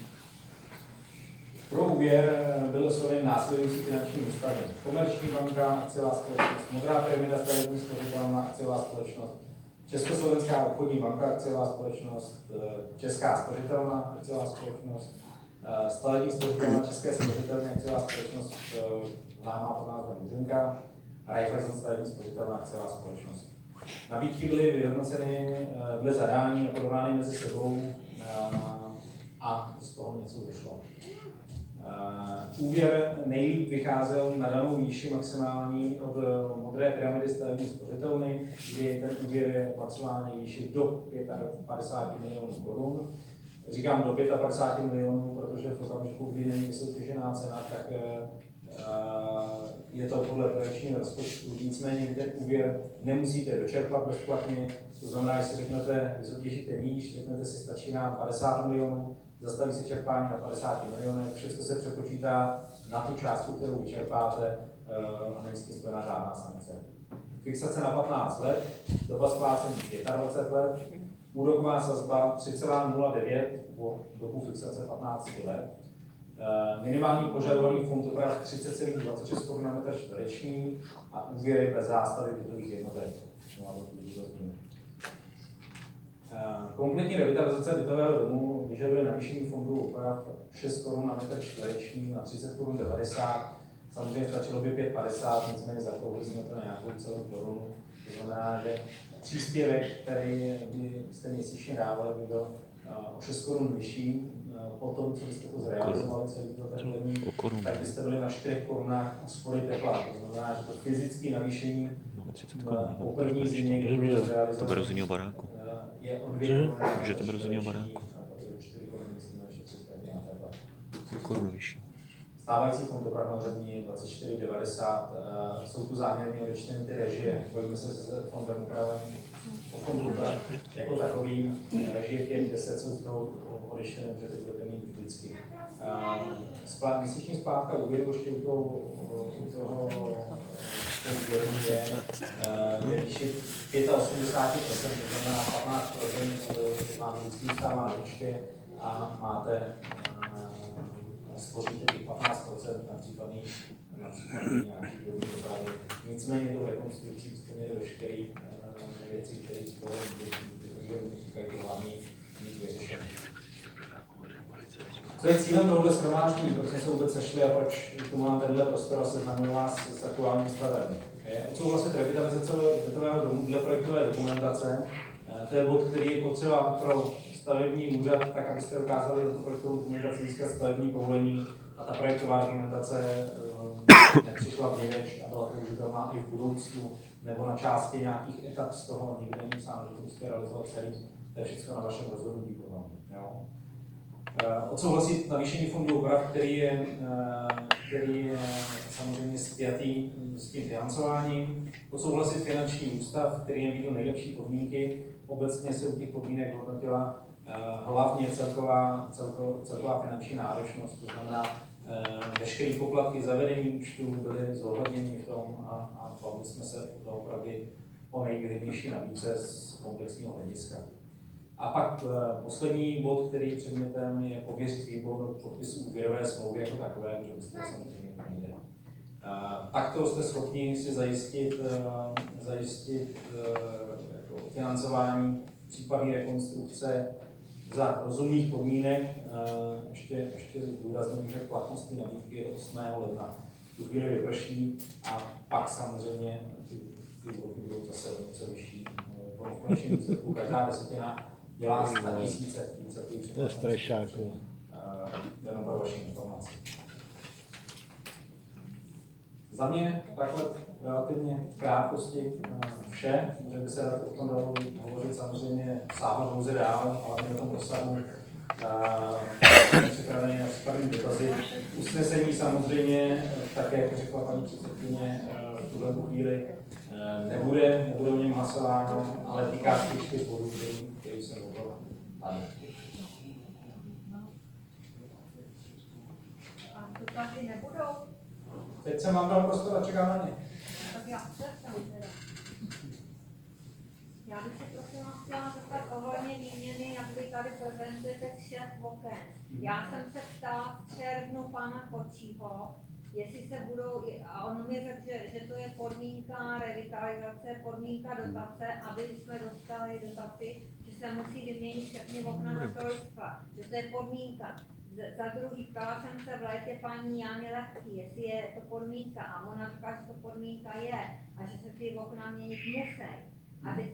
Pro úvěr byl osloven následující finanční ústavy. Komerční banka, akciová společnost, Modrá pyramida, stavební spořitelna, akciová společnost, Československá obchodní banka, akciová společnost, Česká spořitelna, akciová společnost, stavební spořitelna, České spořitelny, akciová společnost, známá pod názvem Muřinka, Raiffeisen stavební spořitelna, akciová společnost. Nabídky byly vyhodnoceny dle zadání a porovnány mezi sebou a z toho něco vyšlo. Uh, úvěr nejlíp vycházel na danou výši maximální od Modré pyramidy stavební spořitelny, kdy ten úvěr je maximální výši do padesát pět milionů korun. Říkám do padesát pět milionů, protože v okamžiku, kdy není vysoutěžená cena, tak uh, je to podle projekčního rozpočtu. Nicméně ten úvěr nemusíte dočerpat bezplatně, to znamená, že si řeknete, vysoutěžíte níž, řeknete si stačí nám padesát milionů, zastaví se čerpání na padesát milionů, všechno se přepočítá na tu částku, kterou vyčerpáte a není s tím spojená žádná sankce. Fixace na patnáct let, doba splácení dvacet pět let, úroková sazba tři celá nula devět po dobu fixace patnáct let, minimální požadovaný fond oprav třicet celá dvacet šest korun na metr čtvereční a úvěry bez zástavy bytových jednotek. Kompletní revitalizace bytového domu vyžaduje navýšení fondu oprav šest korun na metr čtvereční na třicet korun devadesát. Samozřejmě stačilo by pět padesát, nicméně zakouvili jsme to na nějakou celou korunu. To znamená, že příspěvek, který byste měsíčně dávali, by byl o šest korun vyšší. Po tom, co byste to zrealizovali celý to bydlení, tak byste byli na čtyřech korunách úspory tepla. To znamená, že to fyzické navýšení po první zimě, kdy to zrealizovali, to beru z jiného baráku. Je o dvě koruny. Že to beru z jiného baráku. Korunu vyšší. Stávající fond dopravního řadní dvacet čtyři devadesát, uh, jsou tu záměrně odečteny ty režie. Bojíme se s fondem upraven. O fondu jako takový režie pět deset jsou z toho odečteny, protože ty budete mít vždycky. Uh, Měsíční splátka úvěru ještě u toho, u toho úvěru je, uh, je výši osmdesát pět procent, to znamená patnáct procent vám vždycky zůstává na účtě a máte spoříte těch patnáct procent na případný nějaký dobrý dopravy. Nicméně to rekonstrukcí splňuje veškeré věci, které z toho říkají ty hlavní mít vyřešené. Co je cílem tohoto shromáždění, proč jsme se vůbec sešli a proč tu mám tenhle prostor a seznamuji vás s aktuálním stavem? Odsouhlasit revitalizace bytového domu dle projektové dokumentace. To je bod, který je potřeba pro stavební úřad, tak abyste dokázali za tu projektovou dokumentaci získat stavební povolení a ta projektová dokumentace nepřišla v něveč a byla použitelná i v budoucnu nebo na části nějakých etap z toho, nikdy není sám, že to musíte realizovat celý, to je všechno na vašem rozhodnutí potom. Jo. Odsouhlasit navýšení fondu oprav, který je, který je samozřejmě spjatý s tím financováním. Odsouhlasit finanční ústav, který je mít nejlepší podmínky. Obecně se u těch podmínek hodnotila hlavně celková, celko, celková finanční náročnost, to znamená veškeré poplatky zavedení účtů byly zohledněny v tom a, a bavili jsme se opravdu o nejvýhodnější nabídce z komplexního hlediska. A pak poslední bod, který předmětem je pověřit výbor podpisu úvěrové smlouvy jako takové, že byste samozřejmě nejde. Takto jste schopni si zajistit, zajistit jako financování případné rekonstrukce za rozumných podmínek. Ještě, ještě zdůrazním, že platnostní nabídky je osmého ledna. Tu chvíli vyprší a pak samozřejmě ty, ty bloky budou zase velice vyšší. V konečném výsledku každá desetina dělá sto tisíce iniciativ. To je strašák. Jenom pro vaši informaci. Za mě takhle relativně v krátkosti vše, že by se o tom dalo hovořit samozřejmě sáhnout pouze dál, ale my o tom dosahu připravené na případné dotazy. Usnesení samozřejmě, také jak řekla paní předsedkyně, v tuhle chvíli nebude, nebude o něm hlasováno, ale týká se těch bodů, který jsem hovoril. Ano. A dotazy nebudou? Teď jsem vám dal prostor a čekám na ně. Tak já přestanu teda. Já bych se prosím vás chtěla zeptat ohledně výměny, jak vy tady prezentujete šest oken. Já jsem se ptala v červnu pana Kočího, jestli se budou, a on mi řekl, že, že to je podmínka revitalizace, podmínka dotace, aby jsme dostali dotaci, že se musí vyměnit všechny okna na trojstva, že to je podmínka. Za druhý, ptala jsem se v létě paní Jány Lehký, jestli je to podmínka, a ona říká, že to podmínka je a že se ty okna měnit musí. A teď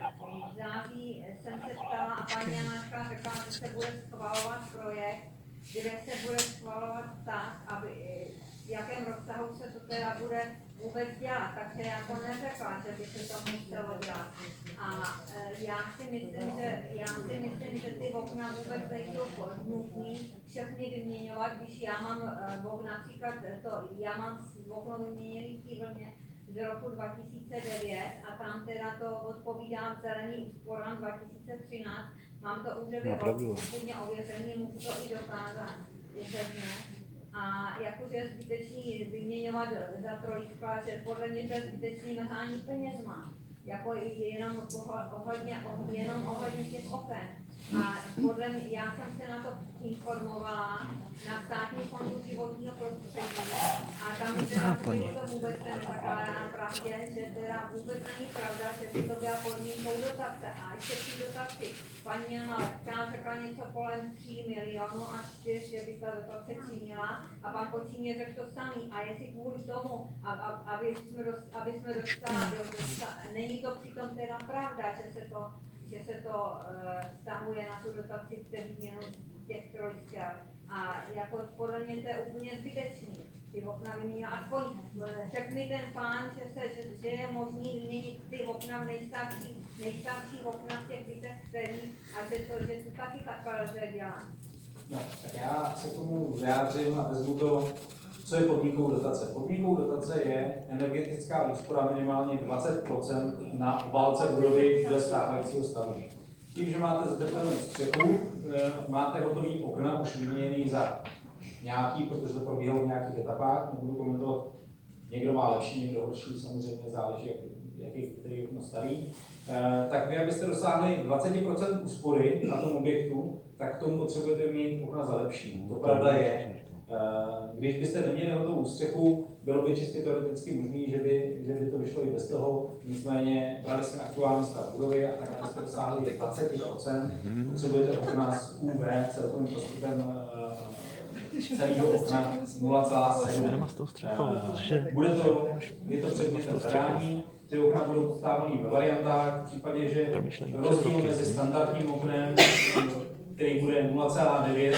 v září jsem se ptala a paní Jana řekla, že se bude schvalovat projekt, kde se bude schvalovat tak, aby v jakém rozsahu se to teda bude vůbec dělat. Takže jako neřekla, že by se to muselo dělat. A já si myslím, že, já si myslím, že ty okna vůbec nejsou nutné všechny vyměňovat, když já mám okna, například to, já mám okno vyměněný v té vlně z roku dva tisíce devět a tam teda to odpovídá zelený úsporám dva tisíce třináct. Mám to úřady hodně ověřený, můžu to i dokázat, že ne. A jakože je zbytečný vyměňovat za trojskla, že podle mě to je zbytečný mrhání penězma. Jako jenom ohledně, jenom ohledně těch oken. A podle mě, já jsem se na to informovala na Státní fondu životního prostředí a tam mi teda to vůbec nezakládá na pravdě, že teda vůbec není pravda, že by to byla podmínkou dotace. A ještě při dotaci paní Jana Lehká řekla něco kolem tří milionů až čtyř, že by ta dotace přijměla a pan Kočí mě řekl to samý. A jestli kvůli tomu, aby jsme, dost, aby jsme dostali, není to přitom teda pravda, že se to že se to vztahuje uh, na tu dotaci v termínu těch trojskel. A jako podle mě to je úplně zbytečný. Ty okna vyměnila, aspoň řekl mi ten pán, že, se, že, že je možný vyměnit ty okna v nejstarší, nejstarší okna v těch bytech starých a že to, že to taky takhle lze dělat. No, tak já se k tomu vyjádřím a vezmu to, co je podmínkou dotace. Podmínkou dotace je energetická úspora minimálně dvacet procent na obálce budovy dle stávajícího stavu. Tím, že máte zateplenou střechu, máte hotový okna už vyměněný za nějaký, protože to probíhalo v nějakých etapách, nebudu komentovat, někdo má lepší, někdo horší, samozřejmě záleží, jaký který okno staví. Tak vy, abyste dosáhli dvacet procent úspory na tom objektu, tak k tomu potřebujete mít okna za lepší. To pravda je. Když byste neměli hotovou střechu, bylo by čistě teoreticky možné, že by, že by to vyšlo i bez toho. Nicméně brali jsme aktuální stav budovy a tak, abyste dosáhli dvacet procent, potřebujete okna s U V celkovým postupem celého okna nula celá sedm. Bude to, je to předmětem zadání, ty okna budou postaveny ve variantách, v případě, že rozdíl mezi standardním oknem, který bude nula celá devět,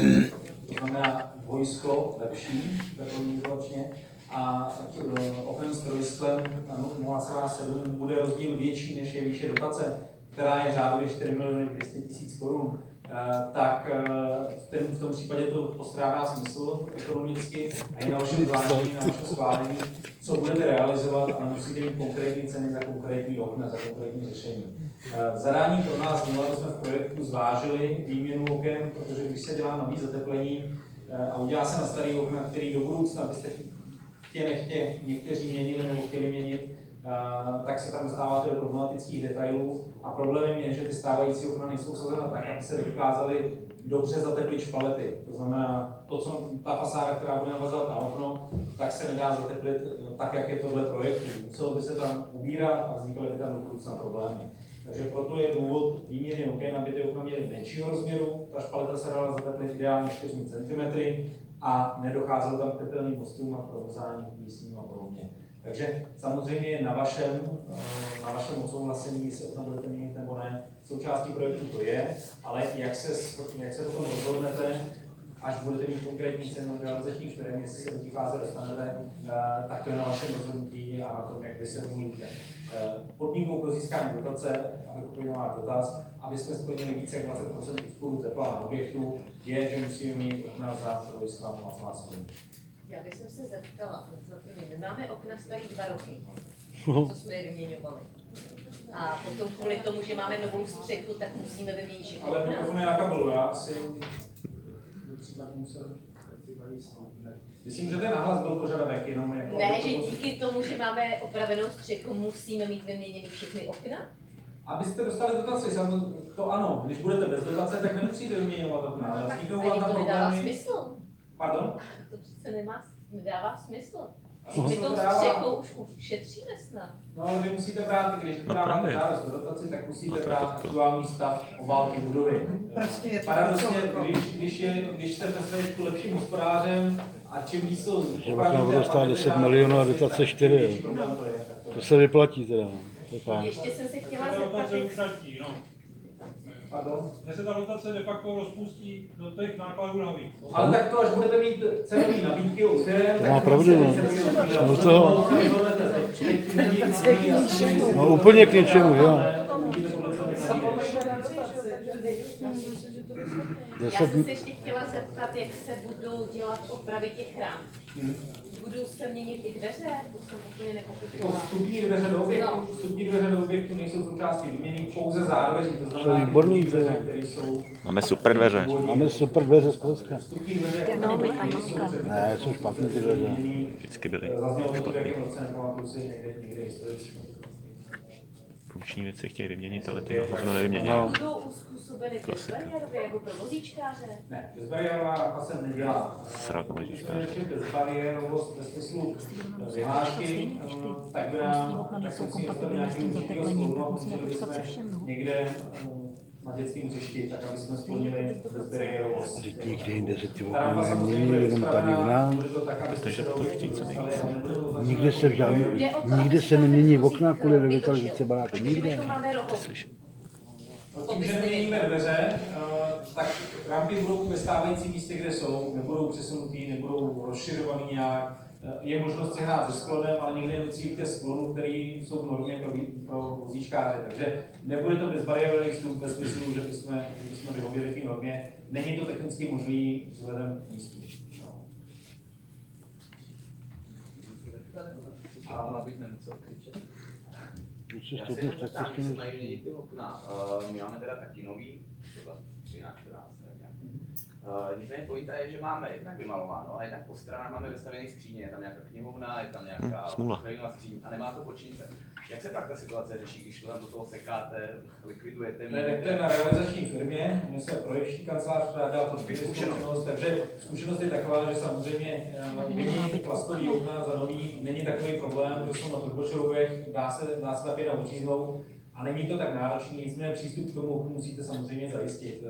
to znamená dvojsklo lepší, takový izolačně, a oknem s trojsklem nula celá sedm bude rozdíl větší, než je výše dotace, která je řádově čtyři miliony dvě stě tisíc korun, tak v, ten, v tom případě to postrádá smysl ekonomicky a je na vašem zvážení, na vašem schválení, co budete realizovat a musíte mít konkrétní ceny za konkrétní okna, za konkrétní řešení. Zadání pro nás bylo, že jsme v projektu zvážili výměnu oken, protože když se dělá nový zateplení a udělá se na starý okna, který do budoucna byste chtě nechtě někteří měnili nebo chtěli měnit, tak se tam dostáváte do problematických detailů a problémem je, že ty stávající okna nejsou sazena tak, aby se dokázaly dobře zateplit špalety. To znamená, to, co ta fasáda, která bude navazovat na okno, tak se nedá zateplit tak, jak je tohle projektu. Muselo by se tam ubírat a vznikaly by tam do budoucna problémy. Takže proto je důvod výměny oken, aby ty okna měly menšího rozměru, ta špaleta se dala zateplit ideálně čtyři centimetry a nedocházelo tam k tepelným postům a provozání místním a podobně. Takže samozřejmě je na vašem, na vašem odsouhlasení, jestli okna budete měnit nebo ne. Součástí projektu to je, ale jak se, jak se potom rozhodnete, až budete mít konkrétní cenu realizačních firm, jestli se do té fáze dostanete, tak to je na vašem rozhodnutí a na tom, jak vy se domluvíte. Podmínkou pro získání dotace, abych odpověděl na dotaz, aby jsme splnili více jak dvacet procent úsporu tepla na objektu, je, že musíme mít okna za trojskla nula celá sedm. Já bych se zeptala, my máme okna starý dva roky, co jsme je vyměňovali. A potom kvůli tomu, že máme novou střechu, tak musíme vyměnit všechno. Ale mikrofon je na kabelu, já asi... Myslím, že ten nahlas byl požadavek, jenom jako... Ne, že díky tomu, že máme opravenou střechu, musíme mít vyměněny všechny okna? Abyste dostali dotaci, samozřejmě to ano. Když budete bez dotace, tak nemusíte vyměňovat okna. Ale vzniknou vám tam to nedává problémy... smysl. Pardon? To přece nemá, nedává smysl. Uh-huh. My tou střechou už ušetříme snad. No ale vy musíte brát, když No, dáváte právě. žádost o dotaci, tak musíte No, brát to je to. aktuální stav obálky budovy. Prostě je to Paradoxně, to. když, když, je, když jste tu lepším hospodářem a čím víc to Že okna budou stát deset milionů a dotace čtyři. To se vyplatí teda. To je fajn. Ještě jsem se chtěla Ta zeptat, dotace utratí, no. Pardon? Že se ta dotace de facto rozpustí do těch nákladů navíc. Ale tak to, až budete mít cenové nabídky u firem, To má pravdu, no. No to- No úplně k něčemu, jo. já jsem se ještě chtěla zeptat, jak se budou dělat opravy těch rám. Budou se měnit i dveře? To jsem úplně nepochopila. Vstupní dveře do objektu, vstupní dveře do objektu nejsou součástí výměny, pouze zároveň, to Jsou znamená, výborný, dveře, to je. které jsou Máme super dveře. Máme super dveře z Polska. vstupní dveře, jako nejsou Ne, jsou špatné ty dveře. Vždycky byly Zaznělo to v špatný. jakém roce, nepamatuju si někde, někde historicky. Funkční věci chtějí vyměnit, ale ty to nevymění. No. Budou uspůsobeny bezbariérově jako pro vozíčkáře? Ne, bezbariérová rampa se nedělá. Srát na vozíčkáře. Bezbariérovost ve smyslu vyhlášky, tak by nám, tak se musíme dostat do nějakého určitého sklounu a museli bychom někde eh, na dětském hřišti, tak aby jsme splnili bezbariérovost. Nikde jinde se ty okna nemění, jenom tady u nás. Takže to chtějí co nejvíc. Nikde se, žádný, nikde se nemění okna kvůli revitalizaci baráku. Nikde. To máme rohou. Tím, že neměníme dveře, eh, tak rampy budou ve stávajícím místě, kde jsou, nebudou přesunutý, nebudou rozšiřovaný nějak. Eh, Je možnost si hrát se sklonem, ale nikdy nemusí ke sklonu, který jsou v normě pro, vý- pro vozíčkáře. Takže nebude to bezbariérový vstup ve smyslu, že bychom, že bychom vyhověli té normě. Není to technicky možný vzhledem k místu. A ona bych nemusel křičet. Když se Já si stoupneš, tak sám se se stoupneš. mají lidi ty okna. Uh, my máme teda taky nový, třeba třináct čtrnáct. Uh, nicméně pointa je, že máme jednak vymalováno a jednak po stranách máme vystavené skříně, je tam nějaká knihovna, je tam nějaká smůla. skříň a nemá to počítač. Jak se pak ta situace řeší, když to tam do toho sekáte, likvidujete? Ne, tak to je na realizační firmě, my jsme projekční kancelář, která dělá to zkušenost, takže zkušenost je taková, že samozřejmě vyměnit plastový okna za nový není takový problém, že jsou na turbošroubech, dá se, dá se tapět na odříznou a není to tak náročný, nicméně přístup k tomu oknu musíte samozřejmě zajistit.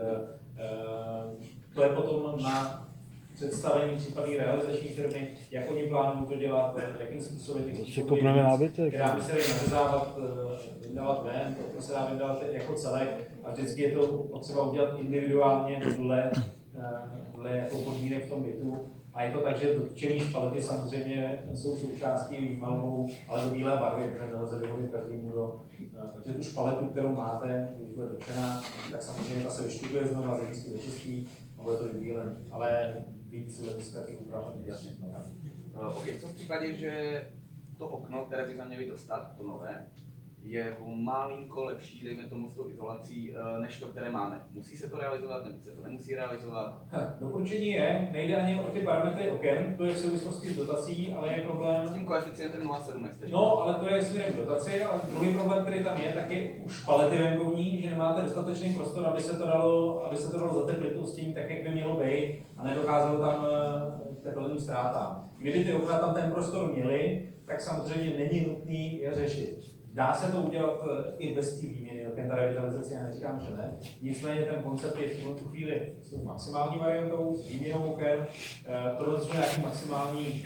To je potom na představení případné realizační firmy, jak oni plánují to dělat, jakým způsobem ty Si kopneme nábytek. která by se daly nařezávat, vydávat ven, to se dá vydávat jako celek a vždycky je to potřeba udělat individuálně dle, dle jako podmínek v tom bytu. A je to tak, že dotčený špalety samozřejmě jsou součástí výmalbou, ale do bílé barvy, protože nelze vyhodit každému do... Takže tu špaletu, kterou máte, když bude dotčená, tak samozřejmě ta se vyštuduje znovu, zajistí vyčistí a bude to vybílen. Ale víc legislativních těch úprav jasně. Uh, OK, co v případě, že to okno, které by tam měli dostat, to nové, je o malinko lepší, dejme tomu s tou izolací, uh, než to, které máme. Musí se to realizovat, nebo se to nemusí realizovat? Doporučení je, nejde ani o ty parametry oken, to je v souvislosti s dotací, ale je problém... S tím koeficientem nula celá sedm. No, ale to je směrem k dotaci, ale druhý problém, který tam je, tak je už palety venkovní, že nemáte dostatečný prostor, aby se to dalo, aby se to dalo zateplit s tím tak, jak by mělo být a nedokázalo tam teplným ztrátám. Kdyby ty okna tam ten prostor měli, tak samozřejmě není nutný je řešit. Dá se to udělat i bez té výměny oken, ta revitalizace, já neříkám, že ne. Nicméně ten koncept je v tuto chvíli s tou maximální variantou, s výměnou oken, tohle jsou nějaký maximální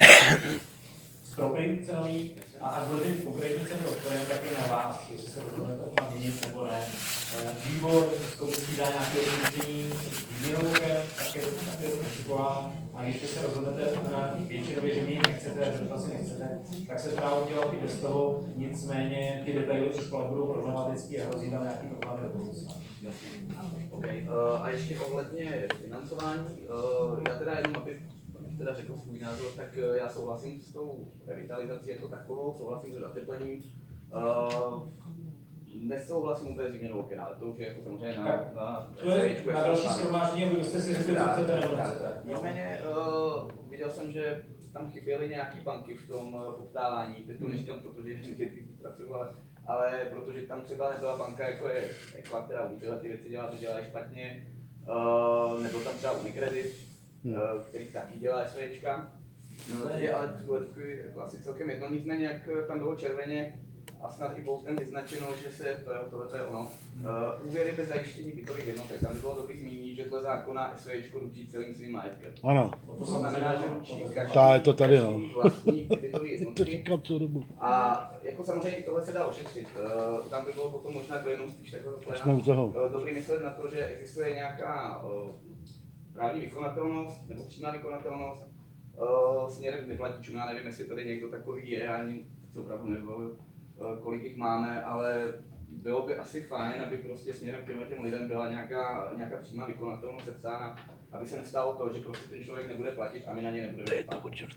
stropy cenový a až budete mít konkrétní cenu, které je taky na vás, jestli se rozhodnete okna měnit nebo ne. Výbor zkouší dá nějaké doporučení výměnou oken, tak je to také principová. A když se rozhodnete na většinově, že měnit nechcete, že to asi nechcete, tak se to dá udělat i bez toho, nicméně ty detaily už pak budou problematické a hrozí tam nějaký problém do budoucna. Okay. Uh, a ještě ohledně financování, uh, já teda jenom, abych teda řekl svůj názor, tak uh, já souhlasím s tou revitalizací jako takovou, souhlasím s zateplením. Uh, nesouhlasím úplně s výměnou oken, ale to už je jako samozřejmě na, na, to je na další shromáždění, abyste si řekli, co chcete nebo nechcete. Nicméně uh, viděl jsem, že tam chyběly nějaké banky v tom uh, poptávání, teď to neříkám, protože někdy pracoval, ale protože tam třeba nebyla banka, jako je Equa, která umí tyhle ty věci dělá, to dělá špatně, uh, nebo tam třeba Unicredit, uh, který taky dělá SVčka. No, je ale takový jako asi celkem jedno, nicméně jak tam bylo červeně a snad i pouzdem vyznačeno, že se, to je, tohle je ono, uh, úvěry bez zajištění bytových jednotek. Tam by bylo dobrý zmínit, že dle zákona SVčko ručí celým svým majetkem. Ano. To znamená, že ručí každý, Ta je to tady, no. vlastník bytový To jednotky. říkám co dobu. A jako samozřejmě i tohle se dá ošetřit. Uh, tam by bylo potom možná to jenom spíš takhle Jsme u toho. uh, dobrý myslet na to, že existuje nějaká uh, právní vykonatelnost nebo přímá vykonatelnost uh, směrem k neplatičům. Já nevím, jestli tady někdo takový je, ani to opravdu nebyl, kolik jich máme, ale bylo by asi fajn, aby prostě směrem k těm lidem byla nějaká, nějaká přímá vykonatelnost sepsána, aby se nestalo to, že prostě ten člověk nebude platit a my na ně nebudeme platit.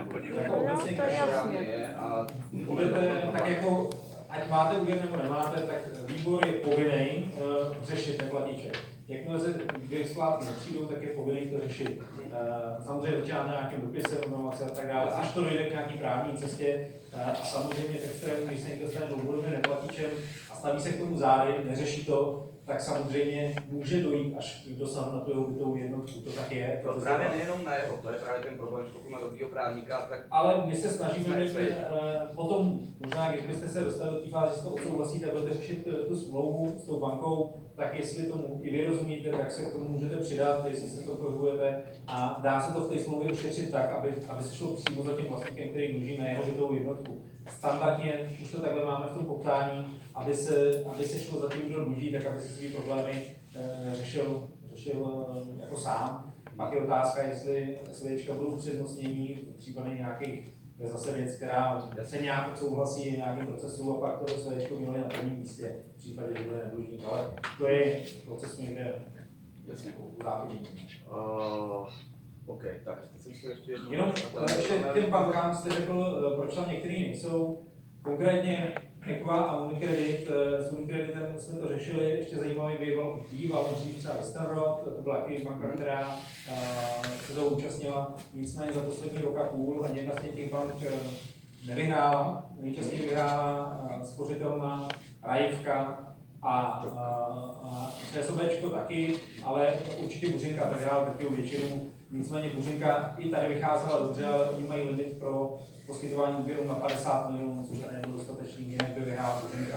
Budete tak jako, ať máte úvěr nebo nemáte, tak výbor je povinný uh, řešit neplatiče. Jakmile se dvě splátky nepřijdou, tak je povinný to řešit. Uh, samozřejmě začíná nějakým dopisem, inovace a tak dále, až to dojde k nějaký právní cestě. Uh, a samozřejmě v extrému, když se někdo stane dlouhodobě neplatičem a staví se k tomu zády, neřeší to, tak samozřejmě může dojít až k dosahu na tu jeho bytovou jednotku, to tak je. To právě nejenom na jeho, to je právě ten problém, že pokud má dobrýho právníka, tak... Ale my se snažíme, že uh, potom, možná když byste se dostali do té fáze, že to odsouhlasíte a budete řešit tu smlouvu s tou bankou, tak jestli tomu i vy rozumíte, tak se k tomu můžete přidat, jestli se to pohybujete a dá se to v té smlouvě ušetřit tak, aby, aby se šlo přímo za tím vlastníkem, který dluží na jeho bytovou jednotku. Standardně už to takhle máme v tom poptání, aby se, aby se šlo za tím, kdo dluží, tak aby se svý problémy e, řešil, řešil e, jako sám. Pak je otázka, jestli SVčka budou přednostnění v případě nějakých, to je zase věc, která se nějak souhlasí v nějakém procesu a pak to SVčko mělo na prvním místě v případě, že bude nedlužník. Ale to je proces někde jasně uzákonění. Uh, OK, tak jsem si ještě jednou... Jenom ještě těm bankám jste řekl, proč tam některý nejsou. Konkrétně Equa a Unicredit, s Unicreditem jsme to řešili, ještě zajímavý býval, býval dřív třeba Western Rock, to byla taky banka, která se toho účastnila, nicméně za poslední rok a půl a jedna z těch bank nevyhrála, nejčastěji vyhrála spořitelná Rajivka a, a, a ČSOBčko taky, ale určitě Buřinka vyhrála takovou většinu. Nicméně Buřinka i tady vycházela dobře, ale oni mají limit pro poskytování úvěru na padesát milionů, což je nebyl dostatečný, jinak by vyhrála Buřinka.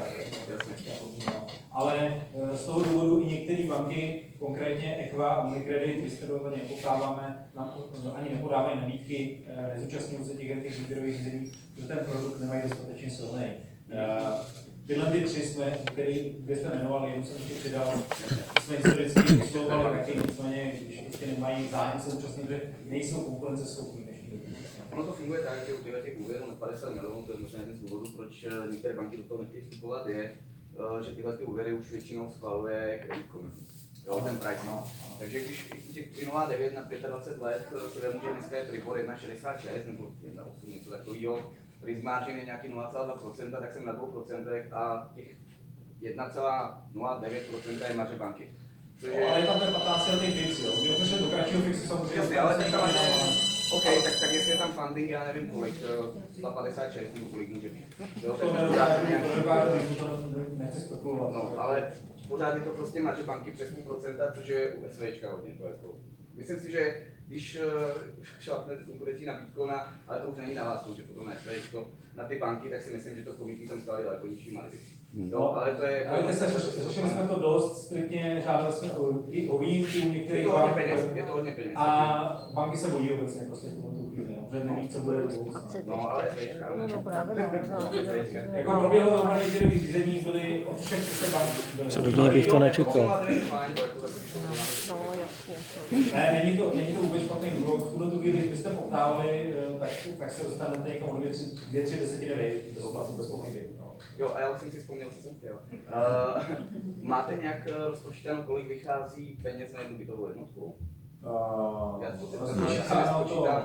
Ale z toho důvodu i některé banky, konkrétně Equa a Unicredit, vystudovaně nepoptáváme, ani nepodávají nabídky, nezúčastňují se těch, těch výběrových řízení, protože ten produkt nemají dostatečně silný. Tyhle ty tři jsme, který byste jmenovali, jenom jsem ještě přidal, jsme historicky vyslovovali taky, nicméně, když ještě nemají zájem se účastnit, že nejsou konkurenceschopní dnešní době. Ono to funguje tak, že u těch úvěrů na padesát milionů, to je možná jeden z důvodů, proč některé banky do toho nechtějí vstupovat, je, že tyhle ty úvěry už většinou schvaluje Credit Committee. Jo, ten price, no. Takže když těch tři nula devět na dvacet pět let se vemu, že dneska je Tribor jedna šedesát šest nebo jedna osm, něco takového, risk margin je nějaký nula celá dva procenta, tak jsem na dvou procentech a těch jedna celá nula devět procenta je marže banky. Což je... Ale je tam ten patnáct letý fix, jo? Když se do kratšího fixu samozřejmě... Jasně, ale teď tam je... OK, tak, tak jestli je tam funding, já nevím kolik, sto padesát šest nebo kolik může být. To nedokážu, to nechci spekulovat. No, ale pořád je to prostě marže banky přes půl procenta, což je u SVčka hodně. To jako. Myslím si, že když šlapne konkurenční nabídkou na, ale to už není na vás, že potom na SVčko, na ty banky, tak si myslím, že to komity tam stále daleko nižší marži. No, ale to je... Ale řešili jsme to dost striktně, žádali jsme i o výjimky u některých bank. Je to hodně peněz. A banky se bojí obecně prostě v tom chvíli, že neví, co bude do budoucna. No, ale SVčka. No, právě, no. Jako proběhlo to na některých řízení, byly od všech třicet bank. Co od něj bych to nečekal. No, jasně. Ne, není to, není to vůbec špatný důvod. V tuto chvíli, když byste poptávali, tak, tak se dostanete někam od dvě tři deseti devět, to jsou bez pochyby. Jo, a já už jsem si vzpomněl, co jsem chtěl. Uh, máte nějak rozpočítáno, kolik vychází peněz na jednu bytovou jednotku? Uh, já to si rozpočítáno to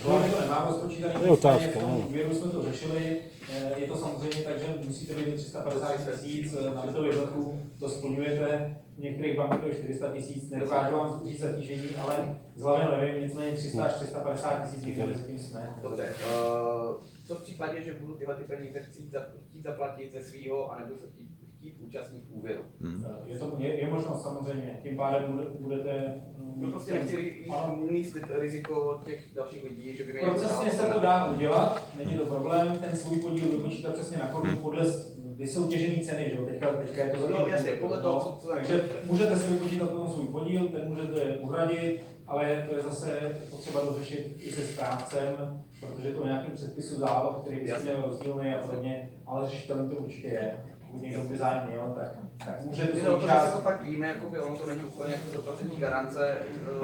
Hlavně to nemáme spočítané. To je otázka, no. Úvěru jsme to řešili. Je to samozřejmě tak, že musíte být tři sta padesát tisíc na bytovou jednotku, to splňujete. V některých bankách to je čtyři sta tisíc, nedokážu vám říct zatížení, ale z hlavy nevím, nicméně tři sta až tři sta padesát tisíc někde mezi tím jsme. Dobře, uh, co v případě, že budu tyhle ty peníze chtít, za, chtít zaplatit ze svého, anebo se chtít, chtít účastnit úvěru? Hmm. Je, to, je, je možnost samozřejmě, tím pádem budete... No prostě nechci mít riziko těch dalších lidí, že by mě... Procesně se to dá udělat, není to problém, ten svůj podíl vypočítat přesně na korunu podle vysoutěžené ceny, že jo, teďka, teďka je to no, jasně, podle toho, co takže můžete si vypočítat ten svůj podíl, ten můžete uhradit, ale to je zase potřeba dořešit i se správcem, protože to nějakým předpisu záloh, který by se měl rozdílný a podobně, ale řešitelný to určitě je. Pokud někdo by zájem měl, tak, tak můžete si to část... to tak víme, jakoby, ono to není úplně jako stoprocentní garance,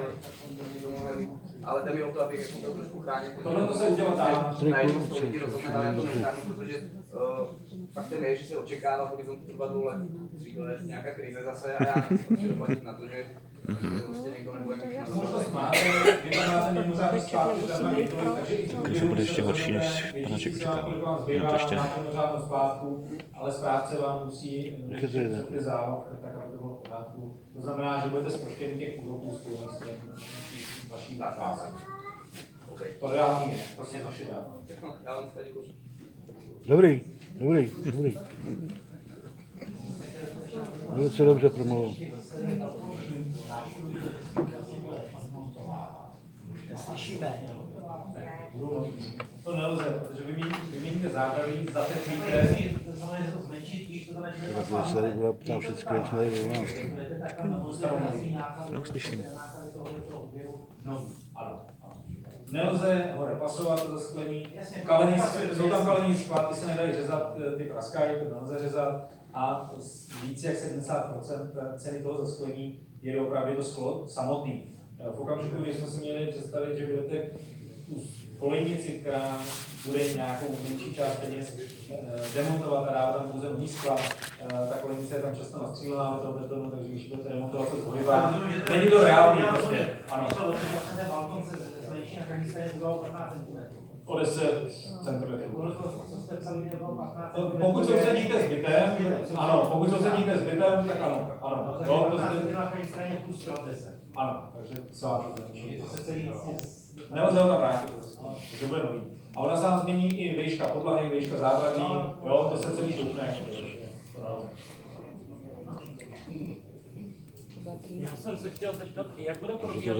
ale jde mi o to, abych jako byl trošku chránit. Tohle to se udělat dá. Najednou to lidi rozhodne, ale já to nechápu, protože uh, faktem je, že se očekává v horizontu třeba dvou let, tří let nějaká krize zase a já nechci doplatit na to, že prostě někdo nebude mít na to. Možnost máte, vy tam máte mimořádný splátku, tam několik, takže Takže bude ještě horší, než Panáček očekával. Zbývá ještě mimořádnou splátku, ale správce vám musí ty záloh, tak aby to bylo v pořádku. To znamená, že budete zproštěni těch úroků spojených s vaší fáze. To reálně je, prostě to vše dá. Já vám tady děkuji. Dobrý, dobrý, dobrý. Velice dobře promluvil. Slyšíme. To nelze, protože vyměníte základy, zateplíte. To znamená, že to zmenšit, když to znamená, že to se tady byla ptám všechno, jak jsme tady No, slyším. Ano. Nelze ho repasovat do sklení. Kalení, jsou tam kalení skladky, se nedají řezat, ty praskají, to nelze řezat. A více jak sedmdesát procent ceny toho zasklení je opravdu to sklo samotný. V okamžiku, kdy jsme si měli představit, že budete tu kolejnici, která bude nějakou menší část peněz demontovat a dávat tam pouze nový sklad, ta kolejnice je tam často nastřílená do toho betonu, takže když budete demontovat, to zhojivá. Není to reálný prostě. Ano. O deset centimetrů. Pokud sousedíte s bytem, ano, pokud sousedíte s bytem, tak ano. Ano, jo, to jste... Ano, takže celá to změní. Nelze ho tam vrátit, to bude nový. A ona se nám změní i výška podlahy, výška závadní, jo, to se celý šoupne. Já jsem se chtěl zeptat, jak bude probíhat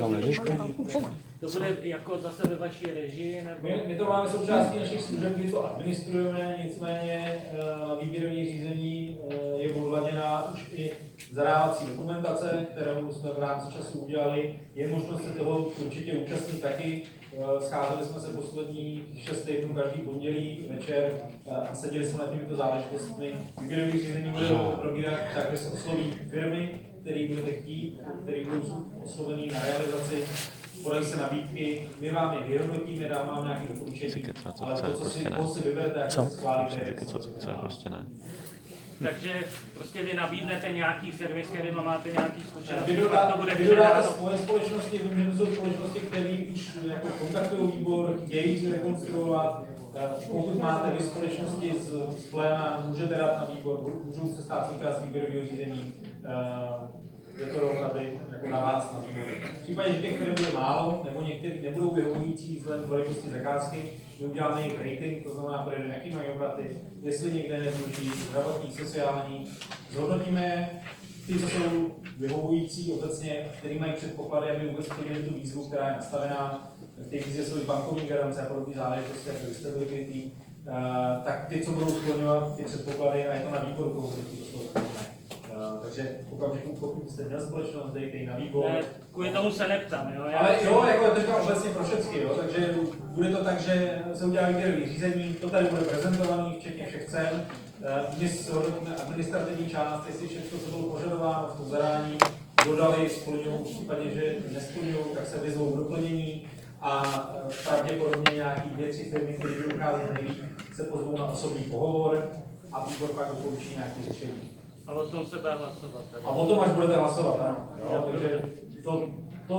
to To bude jako zase ve vaší režii? Nebo... My, my to máme součástí našich služeb, my to administrujeme, nicméně výběrové řízení je ovladaněná už i zadávací dokumentace, kterou jsme v rámci času udělali. Je možnost se toho určitě účastnit taky. Scházeli jsme se poslední šest týdnů každý pondělí večer a seděli jsme nad těmito záležitostmi. Výběrové řízení bude probíhat tak, že se osloví firmy, které budete chtít, které budou oslovený na realizaci. Podají se nabídky, my vám je vyhodnotíme, dáme vám nějaké doporučení, ale to, co si, si vyberete, jak se schválíte, co je prostě ne. Takže prostě vy nabídnete nějaký servis, s kterým máte nějaký zkušenosti. Vy dodáte svoje společnosti, vím, že to jsou společnosti, které už jako kontaktují výbor, chtějí si rekonstruovat. Pokud máte vy společnosti z, z pléna, můžete dát na výbor, můžou se stát součástí výběrového řízení. Je to rovnady jako na vás na výboru. V případě, že těch firm bude málo, nebo některý nebudou vyhovující vzhledem k velikosti zakázky, my uděláme jejich rating, to znamená, projedeme, jaký mají obraty, jestli někde nezlučí, zdravotní, sociální. Zhodnotíme ty, co jsou vyhovující obecně, který mají předpoklady, aby vůbec splnili tu výzvu, která je nastavená. V té výzvě jsou i bankovní garance a podobné záležitosti, jako stability, tak ty, co budou splňovat ty předpoklady, a je to na výboru, koho se to splňuje. Uh, takže v okamžiku, pokud jste měl společnost, dejte ji na výbor. Ne, kvůli tomu se neptám, jo? Já ale jo, jako to říkám obecně pro všechny, jo? Takže bude to tak, že se udělá výběrové řízení, to tady bude prezentovaný, včetně všech cen. My shodnotíme administrativní část, jestli všechno, co bylo požadováno v tom zadání, dodali, splňují, v případě, že nesplňují, tak se vyzvou k doplnění a pravděpodobně nějaký dvě, tři firmy, které by ukázat nejvíc, se pozvou na osobní pohovor a výbor pak doporučí nějaké řešení. A o tom se bude hlasovat. A o tom až budete hlasovat, ano. Jo, takže to, to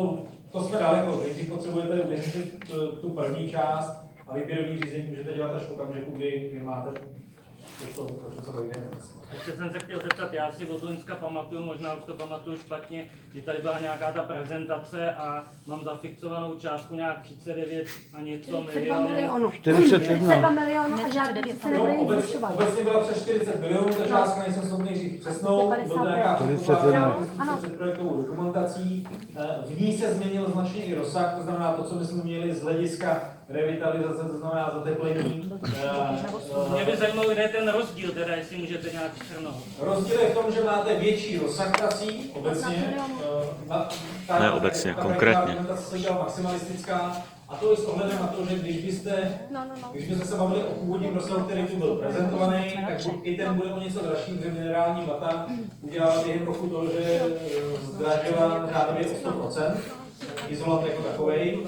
to jsme daleko. Když potřebujete vyřešit tu první část a výběrový řízení můžete dělat až v okamžiku, kdy, kdy máte to, to, to, co dojde. Ještě jsem se chtěl zeptat, já si od Loňska pamatuju, možná už to pamatuju špatně, že tady byla nějaká ta prezentace a mám zafixovanou částku nějak třicet devět a něco milionů. čtyřicet jedna. milionů a žádný se nebude nic zvyšovat. Obecně byla přes čtyřicet milionů, ta částka nejsem schopný říct přesnou, byla to nějaká předprojektovou dokumentací. V ní se změnil značně i rozsah, to znamená to, co my jsme měli z hlediska revitalizace, to znamená zateplení. Mě by zajímal, kde je ten rozdíl, teda jestli můžete nějak shrnout. Rozdíl je v tom, že máte větší rozsah prací, obecně. Na, ta, ne obecně, ta, konkrétně. Ta se dělala maximalistická, a to i s ohledem na to, že když byste, no, no, no. když byste se bavili o původním rozsahu, který tu byl prezentovaný, tak i ten bude o něco dražší, protože minerální vata udělala během roku to, že zdražila řádově o sto procent, izolat jako takovej.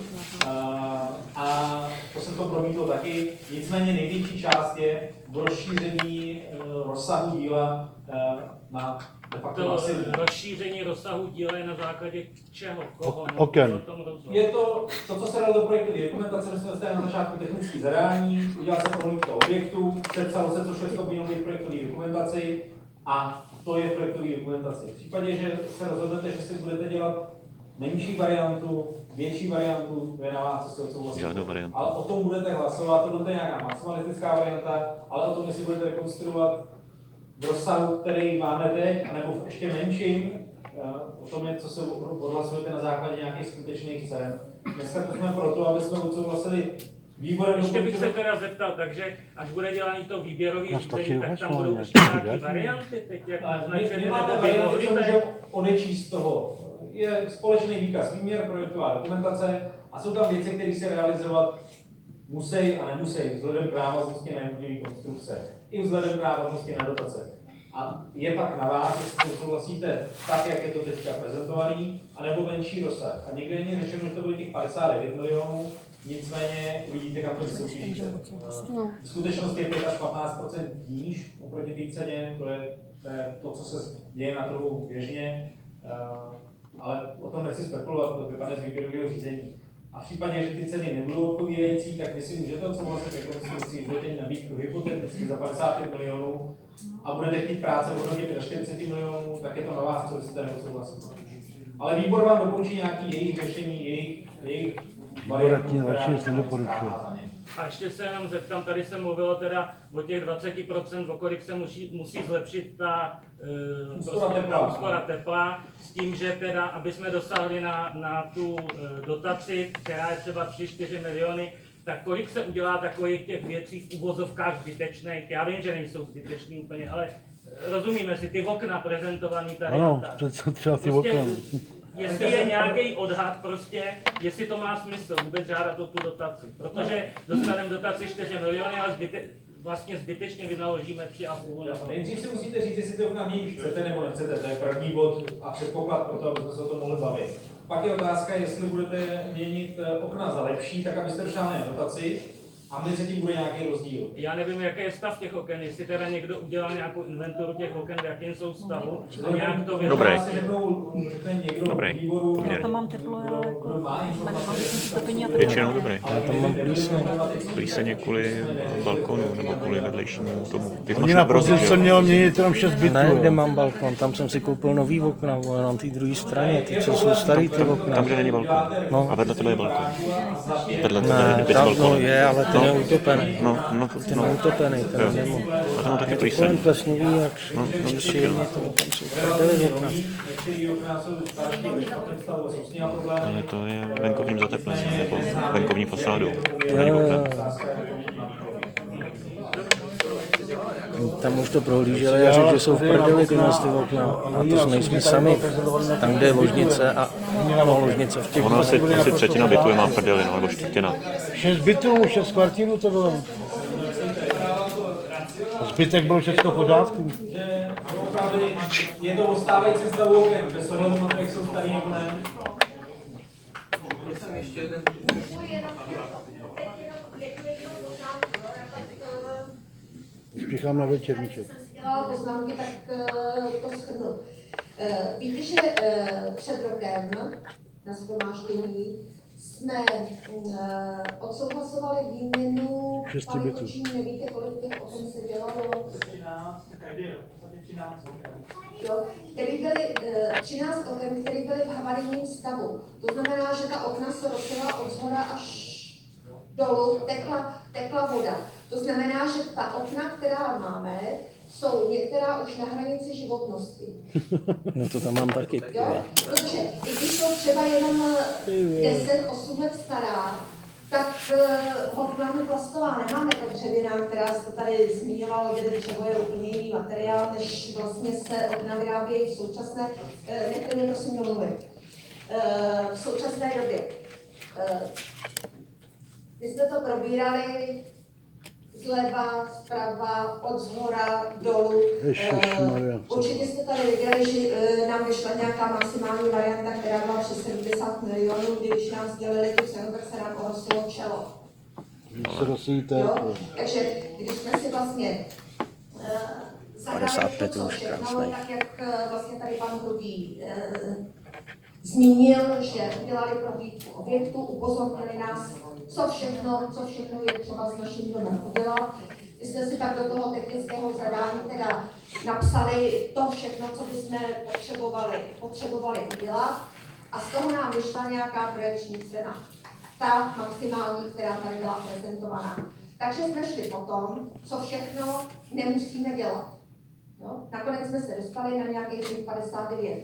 A to se to promítlo taky. Nicméně největší část je v rozšíření rozsahu díla na de facto To masivní. rozšíření rozsahu díla je na základě čeho? Koho? Oken. Je to, to, co se dalo do projektové dokumentace, jsme dostali na začátku technické zadání, udělal se prohlídka objektu, přepsalo se, co všechno by mělo být v projektové dokumentaci a to je v projektové dokumentaci. V případě, že se rozhodnete, že si budete dělat menší variantu, větší variantu, to je na vás, co se odsouhlasí. Žádnou variantu. Ale o tom budete hlasovat, to je nějaká maximalistická varianta, ale o tom, jestli budete rekonstruovat v rozsahu, který máme teď, anebo v ještě menším, o tom je, co se odhlasujete na základě nějakých skutečných cen. Dneska to jsme proto, aby jsme odsouhlasili výborem. Ještě bych se teda zeptal, takže až bude dělaný to výběrový No, řízení, tak tam stačí budou vlastně, ještě nějaký nějaké varianty. varianty, teď jak My označujete, nemáme nebo by varianty, mohli co být. můžeme odečíst z toho. Je společný výkaz výměr, projektová dokumentace a jsou tam věci, které se realizovat musí a nemusí vzhledem k návaznosti na jednotlivé konstrukce i vzhledem k návaznosti na dotace. A je pak na vás, jestli souhlasíte tak, jak je to teďka prezentovaný, anebo menší rozsah. A někde je řečeno, že to bylo těch padesát devět milionů, nicméně uvidíte, kam to vysoutěžíte. V skutečnosti je pět až patnáct procent níž oproti té ceně, to je, to je to, co se děje na trhu běžně, ale o tom nechci spekulovat, to vypadne z výběrového řízení. A v případě, že ty ceny nebudou odpovídající, tak vy si můžete odsouhlasit jako konstrukci, budete nabídku hypoteticky za padesát pět milionů a budete chtít práce v hodnotě čtyřicet pět milionů, tak je to na vás, co chcete neodsouhlasit. Ale výbor vám doporučí nějaký jejich řešení, jejich, jejich Výboratní radši se nedoporučuje. A ještě se jenom zeptám, tady se mluvilo teda o těch dvacet procent, o kolik se musí, musí zlepšit ta uh, úspora tepla. úspora tepla, s tím, že teda, aby jsme dosáhli na, na tu uh, dotaci, která je třeba tři čtyři miliony, tak kolik se udělá takových těch věcí v uvozovkách zbytečných? Já vím, že nejsou zbytečný úplně, ale rozumíme si, ty okna prezentovaný tady. Ano, to jsou třeba ty okna. Jestli je nějaký odhad prostě, jestli to má smysl vůbec žádat o tu dotaci. Protože dostaneme dotaci čtyři miliony, ale zbyte, vlastně zbytečně vynaložíme tři a půl. Nejdřív si musíte říct, jestli ty okna měnit chcete nebo nechcete, to je první bod a předpoklad pro to, abyste se o tom mohli bavit. Pak je otázka, jestli budete měnit okna za lepší, tak abyste dosáhli na dotaci a mezi tím bude nějaký rozdíl. Já nevím, jaký je stav těch oken, jestli teda někdo udělal nějakou inventuru těch oken, v jakém jsou stavu, a nějak to Dobrý. Dobrý. Já tam mám teplo, ale jako Většinou dobrý. Já tam mám plíseň. Plíseň kvůli balkonu nebo kvůli vedlejšímu tomu. Ty Oni na podzim se mělo měnit jenom šest bytů. Ne, kde mám balkon, tam jsem si koupil nový okna, vole, na té druhé straně, ty co jsou starý ty okna. Tam, kde není balkon. No. A vedle tebe je balkon. Vedle tebe Ne, je byt s tam no, balkonem. je, ale ten je utopený. No, no, Ten no. je utopený, ten Jo. je mimo. A tam taky Je to plíseň. kolem plesnivý, jak No, no, příjemně to tam jsou prdeli okna. Ale to je venkovním zateplením nebo venkovní fasádou. Tam už to prohlíželi a řekli, že jsou v prdeli tyhle ty okna. A to nejsme sami. Tam, kde je ložnice a no, ložnice v těch... Ono asi, asi třetina bytu je má v prdeli, no, nebo čtvrtina. Šest bytů, šest kvartírů to bylo. Zbytek byl všechno v pořádku. Je to ostávající stavu oken, bez ohledu na to, jak jsou starý nebo ne. Ještě jeden. Spíchám na večerníček. Dělala poznámky, tak uh, to shrnu. Uh, víte, že uh, před rokem na shromáždění jsme uh, odsouhlasovali výměnu, pane Kočí, nevíte, kolik těch okon se dělalo? Jo, který byly, uh, třináct oken, které byly v havarijním stavu. To znamená, že ta okna se rozšila od zhora až dolů, tekla, tekla voda. To znamená, že ta okna, která máme, jsou některá už na hranici životnosti. No to tam mám taky. Jo? Protože i když jsou třeba jenom deset osm let stará, tak uh, hodláme plastová nemáme to dřevěná, která se tady zmiňovala, že dřevo je úplně jiný materiál, než vlastně se okna vyrábějí v současné, uh, nechtěli prosím domluvit, uh, v současné době. Uh, my jsme to probírali zleva, zprava, od zhora, dolů. Uh, určitě jste tady viděli, že uh, nám vyšla nějaká maximální varianta, která byla přes sedmdesát milionů, když nám sdělili tu cenu, tak se nám ohrosilo čelo. Když se rozsvíte. Jo? Takže když jsme si vlastně uh, zahrali to, co všechno, tak jak uh, vlastně tady pan Hrubý uh, zmínil, že udělali prohlídku objektu, upozornili nás, co všechno, co všechno je třeba s naším domem udělat. My jsme si tak do toho technického zadání teda napsali to všechno, co bychom potřebovali, potřebovali udělat, a z toho nám vyšla nějaká projekční cena. Ta maximální, která tady byla prezentovaná. Takže jsme šli po tom, co všechno nemusíme dělat. No? Nakonec jsme se dostali na nějakých padesát devět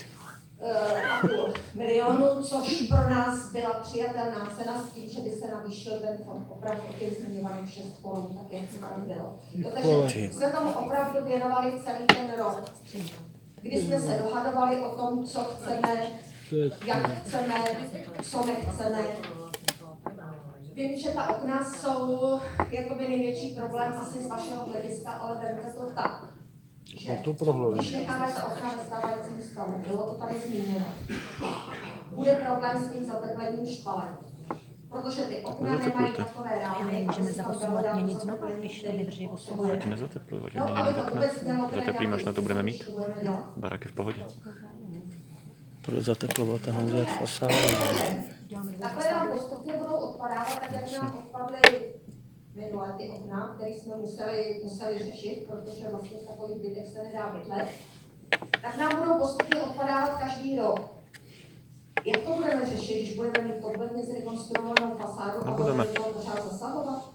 milionů, což pro nás byla přijatelná cena s tím, že by se navýšil ten fond opravdu o těch zmiňovaných šest korun, tak jak se tam bylo. No, takže jsme tomu opravdu věnovali celý ten rok, kdy jsme se dohadovali o tom, co chceme, jak chceme, co nechceme. Vím, že ta okna jsou jakoby největší problém asi z vašeho hlediska, ale vemte to tak. Že, když necháme ta okna ve stávajícím stavu, bylo to tady zmíněno, bude problém s tím zateplením špalem. Protože ty okna nemají takové rámy, můžeme zaposouvat měnit znovu, když nevydrží osm let. Nezatepluj, ať měníme takhle. Zateplíme, až na to budeme mít. Barák je v pohodě. Pro zateplovat a udělat fasádu. Takhle nám postupně budou odpadávat, tak jak nám odpadly minulé ty okna, které jsme museli, museli řešit, protože vlastně v takových bytech se nedá bydlet, tak nám budou postupně odpadávat každý rok. Jak to budeme řešit, když budeme mít kompletně zrekonstruovanou fasádu a budeme to pořád zasahovat?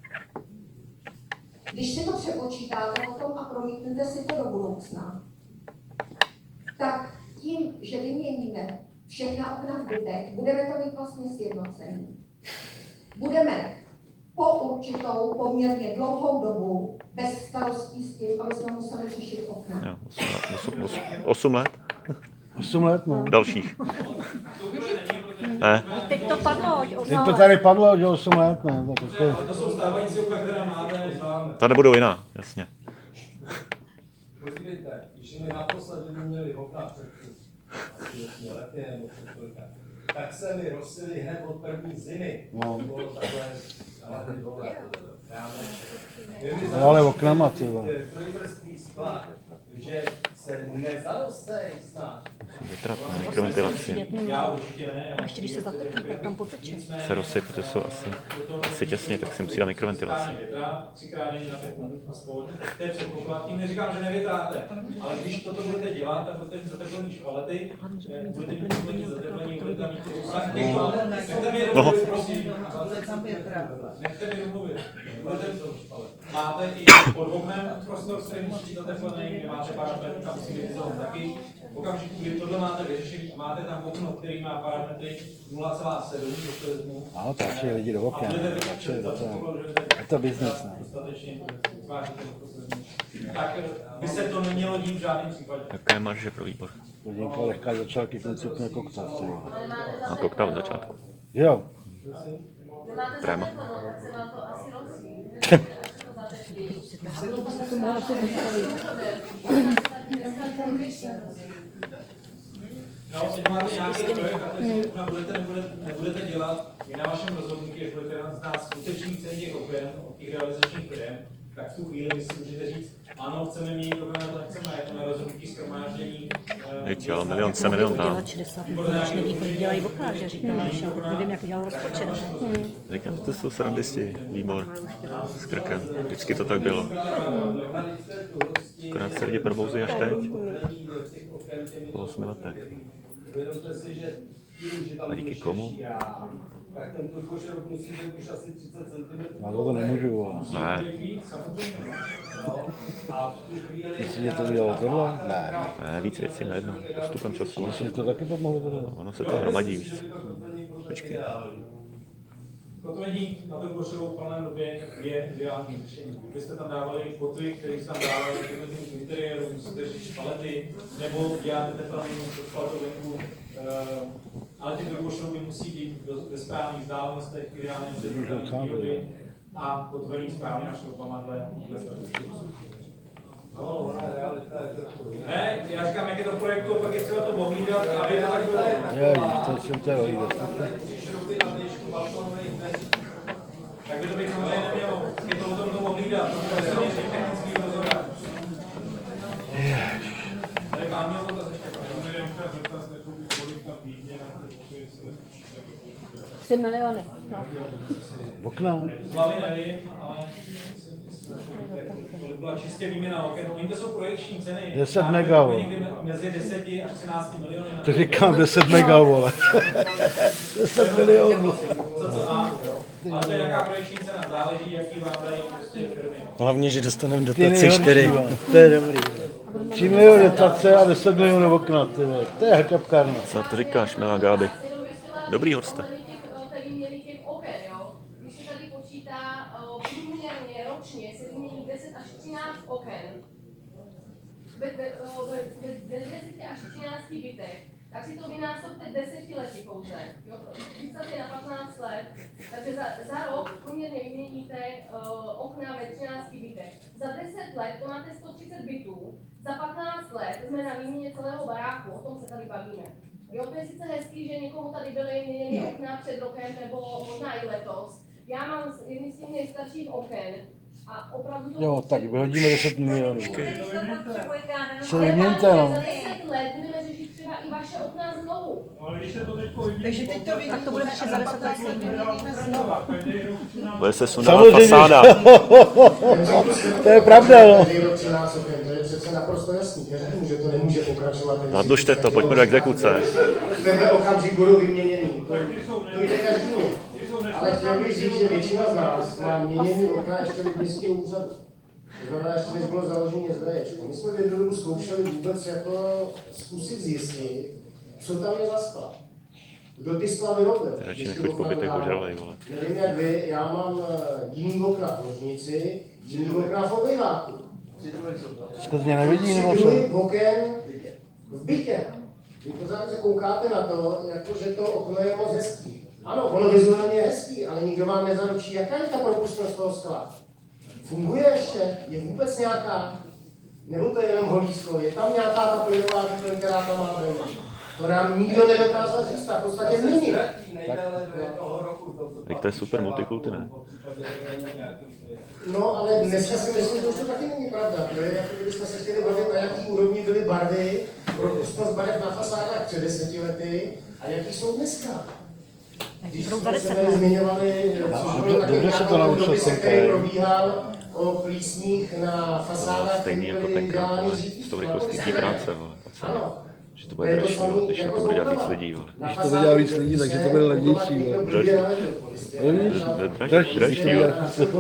Když si to přepočítáte potom a promítnete si to do budoucna, tak tím, že vyměníme všechna okna v bytech, budeme to mít vlastně sjednocení. Budeme po určitou poměrně dlouhou dobu bez starostí s tím, aby jsme museli řešit okna. Jo, osm let? osm let, no. Dalších. Ne. Teď to padlo, Teď to tady padlo, že osm let, ne. Ale to jsou stávající okna, která máte. Ta nebudou jiná, jasně. Podívejte, když jsme naposledy měli okna před osmi lety nebo před kolika, tak se mi rozsily hned od první zimy. No. Bylo takhle, ale dole. No, ale oknama, ty vole. Trojvrství skla, že se nezaroste snad. Vytrat na mikroventilaci. Já určitě ne. Ještě když se zateplí, tak tam poteče. Se rozsyp, protože jsou asi, asi těsně, tak si musí dát mikroventilaci. Třikrát denně na pět minut aspoň. To je předpoklad. Tím neříkám, že nevětráte, ale když toto budete dělat, tak budete mít zateplený švalety, budete mít kompletní zateplení, budete mít nechte mě domluvit, prosím. Nechte mě domluvit. Máte i pod oknem prostor, který musí být zateplený, kde máte parametry, tam musí být zón taky. V okamžiku, kdy tohle máte vyřešený a máte tam okno, který má parametry nula celá sedm, to je zmu. No, tlačí lidi do oken. Je to biznes, ne? Tak by se to nemělo dít v žádném případě. Jaké marže pro výbor? Hodinka lehká začálky principně koktav. A koktav od začátku. Jo. Tréma. No, teď máte nějaký projekt a teď budete, nebudete, nebudete dělat, je na vašem rozhodnutí, jak budete znát skutečný ceny těch oken od těch realizačních firm, tak v tu chvíli vy si můžete říct, ano, chceme měnit okna, nebo nechceme, je to na rozhodnutí shromáždění. Teď ale milion se, milion dál. Dělat šedesát milionů, když neví, kolik dělají okna, že říkáš, já nevím, jak dělal rozpočet. Hmm. Říkám, to jsou sedmdesát výbor s krkem. Vždycky to tak bylo. Akorát se lidi probouzí až teď. Po osmi letech. A díky komu? Já to nemůžu, ale. Ne. Myslíš, že to udělalo tohle? Ne. Ne, víc věcí najednou. Postupem času. Myslím, že to taky pomohlo tohle. Ono se to hromadí víc. Počkej. Kotvení na tu košovou v plné době je ideální řešení. Vy jste tam dávali kotvy, které se tam dávají do interiéru, musíte řešit palety, nebo děláte tepelný podpalatou venku, ale ty košovy musí být ve správných vzdálenostech, ideálně před výroby a kotvení správně na šroupama dle ne, já říkám, jak je to projektu, pak je třeba to ohlídat, aby to tak bylo. Jo, to jsem chtěl ohlídat. Tak by to bych samozřejmě nemělo, je to o tom to ohlídat, to je samozřejmě technický rozhodovat. Tak mám měl to zase Tři miliony. No. Okna. Hlavy nevím, ale to byla čistě výměna oken. Oni to jsou projekční ceny. deset mega, někdy mezi deseti až třinácti miliony. To říkám deset mega, vole. deset milionů. Co to má? Ale to je jaká projekční cena, záleží, jaký vám dají prostě firmy. Hlavně, že dostaneme dotaci čtyři. To je dobrý. tři miliony dotace a deset milionů okna, ty vole. To je kapkárna. Co to říkáš, milá Gáby? Dobrý hoste. Se vymění deset až třináct oken ve deseti až třinácti bytech, tak si to vynásobte deseti lety pouze. Vystavte na patnáct let, takže za, za rok průměrně vyměníte uh, okna ve třinácti bytech. Za deset let to máte sto třicet bytů, za patnáct let jsme na výměně celého baráku, o tom se tady bavíme. Jo, to je sice hezký, že někomu tady byly měněny okna před rokem nebo možná i letos. Já mám jedny z těch nejstarších oken. A opravdu to Jo, tak vyhodíme deset milionů. Co vyměňte, no. Za deset let budeme řešit třeba i vaše okna znovu. Takže teď to tak to bude ještě za deset let znovu. Bude se sundávat fasáda. To je pravda, no. To je přece naprosto jasný. Neřeknu, že to nemůže pokračovat. Zadlužte to, pojďme do exekuce. V tenhle okamžik budou vyměněný. To jde každému. Ale chtěl bych říct, že většina z nás má měněný okna ještě v městském úřadu. To znamená, ještě než bylo založení S D Č. My jsme v jednu dobu zkoušeli vůbec jako zkusit zjistit, co tam je za sklad. Kdo ty skla vyrobil? Radši nechoď po bytech ožralej, vole. Nevím jak vy, já mám jiný okna v ložnici, jiný okna v obejváku. To z mě nevidí, nebo co? Tři oken v bytě. Vy pořád se koukáte na to, jako že to okno je moc hezký. Ano, ono vizuálně je hezký, ale nikdo vám nezaručí, jaká je ta propustnost toho skla. Funguje ještě? Je vůbec nějaká? Nebo to je jenom holísko? Je tam nějaká ta plynová výplň, která tam má být? To nám nikdo nedokázal říct, tak v podstatě není. Tak to je super multikulty, ne? No, ale dneska si myslím, že už to taky není pravda. To je, jako kdybychom se chtěli bavit, na jaký úrovni byly barvy, propustnost barev na fasádách před deseti lety a jaký jsou dneska. Když jsme se zmiňovali, dobře se to naučil dopis, který probíhal o plísních na fasádách, stejný jako tenkrát, ale s tou rychlostí té práce, vole. Ano. Že to bude dražší, vole, když na to bude dělat víc lidí, vole. Když to vydělá víc lidí, takže to bude levnější, vole. Dražší, dražší, vole.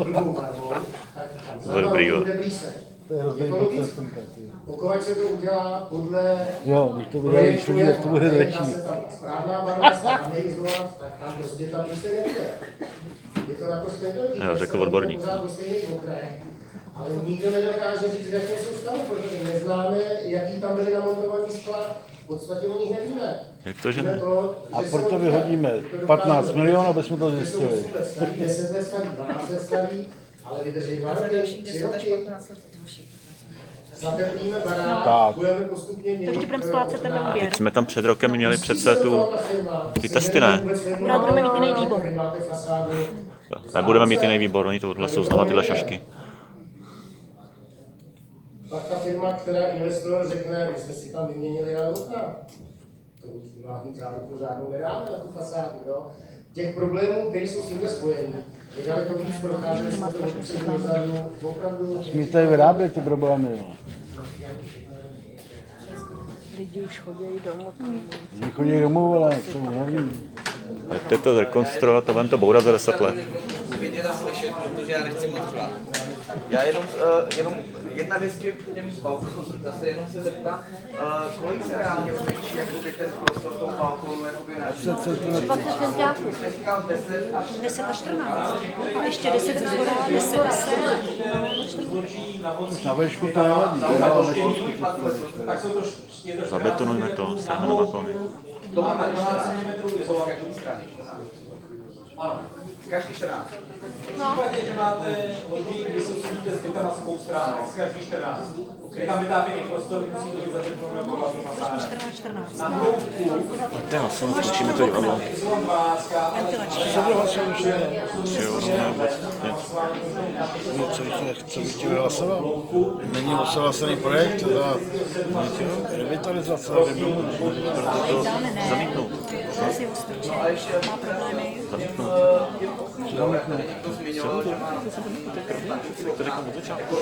To je dobrý, vole. To je hrozný proces. Pokud se to udělá podle... Jo, když to vydělá víc lidí, tak to bude dražší. Správná barva, správný izolát, tak tam prostě tam prostě nebude. Je to naprosto jednoduché. Já řekl odborník. Ale nikdo nedokáže říct, v jakém jsou stavu, protože neznáme, jaký tam byly namontovaný skla. V podstatě o nich nevíme. Jak to, že ne? A proto vyhodíme patnáct milionů, aby jsme to zjistili. deset let starý, dvanáct let starý, ale vydrží dva roky, tři roky. Zateplíme barák, budeme postupně měnit... Takže budeme splácet ten úvěr. Teď jsme tam před rokem měli přece tu, ty testy, ne? No, budeme mít jiný výbor. Nebudeme mít jiný výbor, oni tohle jsou znova tyhle šašky. pak ta firma, která investor řekne, vy jste si tam vyměnili na okna. To má mít záruku žádnou nedáme na tu fasádu, jo. Těch problémů, které jsou s tímhle spojení, je daleko víc procházeli jsme to od dozadu, opravdu... Smíte vyrábět ty problémy, jo. Lidi už chodí domů. Lidi chodí domů, ale co nevím. Jděte to zrekonstruovat a vám to bourat za deset let. Vidět a slyšet, protože já nechci moc řvát. Já jenom, uh, jenom jedna věc k těm balkonům, zase jenom se zeptám, uh, kolik se reálně zvětší jakoby ten prostor toho balkonu jakoby na dvacet centiáků. deset až čtrnáct. A ještě deset ze zhora, deset, deset. Na vešku to nevadí. Zabetonujme to, stáhne na balkony. To má na čtrnáct metrů izolovat každou straně. Ano, každý čtrnáct. V případě, že máte lodí, kdy se sníte z na svou stranu, z každý čtrnáct. Je tam vytápěný prostor, musí to být zařešeno jako hlavní fasáda. Na hloubku. To je vlastně, slyšíme to divadlo. Co bylo hlasovat už ne? Jo, ne. Co bych ti vyhlasoval? Není odsouhlasený projekt za revitalizace. Proto to zamítnout. Má problémy. Zamítnout. Zamítnout. To řeknu od začátku.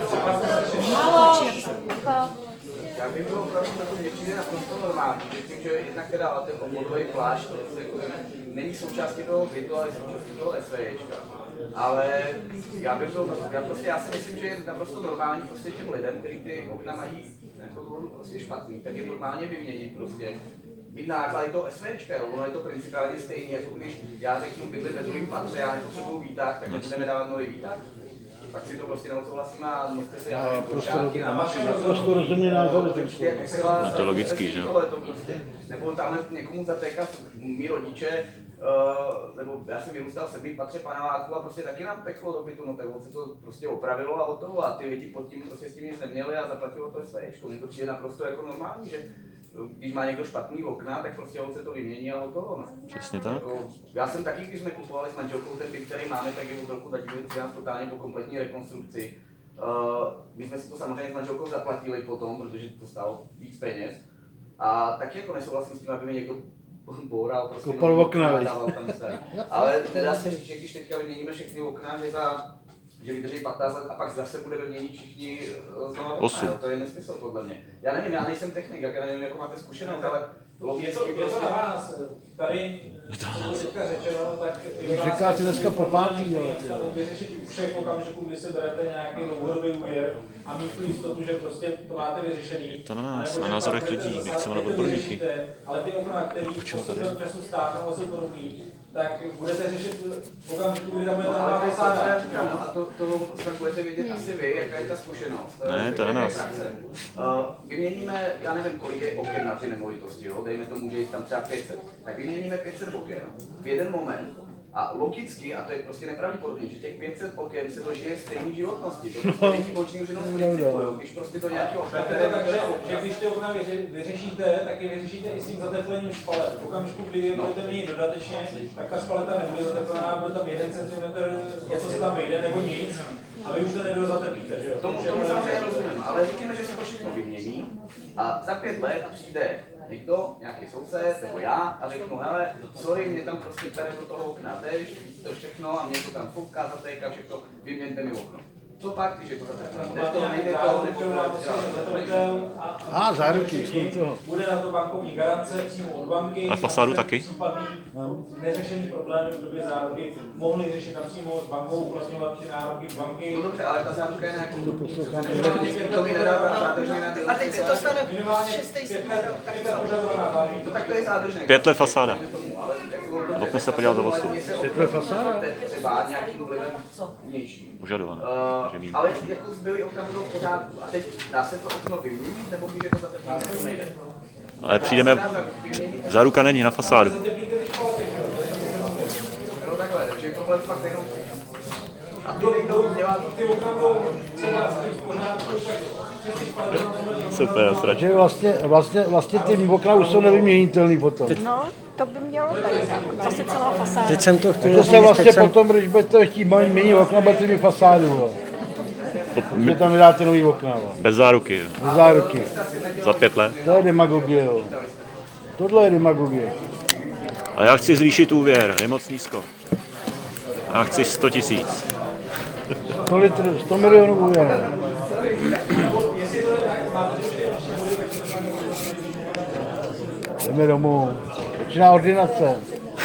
Já bych byl opravdu na to nepřijde naprosto normální, že tím, že jednak teda ten obvodový plášť to jako není součástí toho bytu, ale součástí toho SVJčka. Ale já bych byl, já prostě, já si myslím, že je naprosto normální prostě těm lidem, kteří ty okna mají jako prostě špatný, tak je normálně vyměnit prostě. Být náklady toho SVčka, jo, ono je to principiálně stejné, jako když já řeknu bydlet ve druhém patře, já nepotřebuji výtah, tak budeme dávat nový výtah. Tak si to prostě neodsouhlasíme a můžete se nějaké počátky na mašinu. Prostě rozumí názory. No to je logický, že jo? Nebo tamhle někomu zatéká mý rodiče, Uh, nebo já jsem vyrůstal v sedmém patře paneláku a prostě taky nám peklo do bytu, no tak se to prostě opravilo a hotovo a ty lidi pod tím prostě s tím nic neměli a zaplatilo to SVčko. Mně to přijde naprosto jako normální, že když má někdo špatný okna, tak prostě on se to vymění a hotovo. No. Přesně tak. Jako, já jsem taky, když jsme kupovali s manželkou ten byt, který máme, tak je od roku dva tisíce třináct totálně po kompletní rekonstrukci. Uh, my jsme si to samozřejmě s manželkou zaplatili potom, protože to stálo víc peněz. A taky jako nesouhlasím s tím, aby mi někdo boural, prostě kopal okna, ale nedá se říct, že když teďka vyměníme všechny okna, že, za, že vydrží patnáct let a pak zase budeme měnit všichni znova okna, to je nesmysl podle mě. Já nevím, já nejsem technik, jak já nevím, jakou máte zkušenost, ale logicky je to na vás. Tady, co teďka řečeno, tak... Říkáte dneska po pátý, ale... Vyřešit už v okamžiku, kdy se berete nějaký dlouhodobý úvěr a mít tu jistotu, že prostě to máte vyřešený. To na nás, na názorech lidí, my chceme na odborníky. Ale ty okna, který postupem času stáhnou a jsou podobný, tak budete řešit v okamžiku, kdy tam bude ta nová fasáda. A to, to tak budete vědět asi vy, jaká je ta zkušenost. Ne, to je na nás. Vyměníme, já nevím, kolik je oken na ty nemovitosti, jo? Dejme tomu, že je tam třeba pět set. Tak vyměníme pět set oken v jeden moment. A logicky, a to je prostě nepravděpodobné, že těch pět set oken se dožije stejný životnosti. To prostě není možný už jenom principu, když prostě to nějaký operatér... Takže, že když ty okna vyřešíte, tak je vyřešíte i s tím zateplením špalet. V okamžiku, kdy je budete mít dodatečně, tak ta špaleta nebude zateplená, bude tam jeden centimetr, něco se tam vyjde, nebo nic. A vy už to nebylo zateplíte, že jo? Tomu, tomu samozřejmě rozumím, ale říkáme, že se to všechno vymění a za pět let přijde někdo, nějaký soused, nebo já a řeknu, hele, sorry, mě tam prostě tady do toho okna jdeš, to všechno a mě to tam fouká, zatéká, všechno, vyměňte mi okno. Co pak, když je to zateplé? To nejde to, nebo A záruky, jsme toho. Bude na to bankovní garance přímo od banky. A fasádu taky? Neřešený problémy v době záruky mohli řešit napřímo s bankou, uplatňovat ty nároky z banky. No dobře, ale ta záruka je nějakou dobu. To mi nedává zádržně na ty... A teď se to stane šestý to tak to je zádržné. Pět let fasáda. Pojďme se podívat do vosu. Pět let fasáda? Třeba nějakým vlivem vnějším. Požadované. Uh, ale jako zbyly okna budou v pořádku. A teď dá se to okno vyměnit, nebo když je to zateplé, to nejde. Ale přijdeme, záruka není na fasádu. No takhle, takže tohle fakt jenom... A to někdo dělá ty okna budou třeba v pořádku, super, takže vlastně, vlastně, vlastně ty okna už jsou nevyměnitelný potom. No, to by mělo být. Zase celá fasáda. Teď jsem to chtěl To se vlastně potom, když budete chtít měnit okna, budete mít fasádu. Vy tam vydáte nový okna. Bez záruky. Jo. Bez záruky. Za pět let. To je demagogie, jo. Tohle je demagogie. A já chci zvýšit úvěr, je moc nízko. Já chci sto tisíc. sto, litr, sto milionů úvěr. Jdeme domů. Začíná ordinace.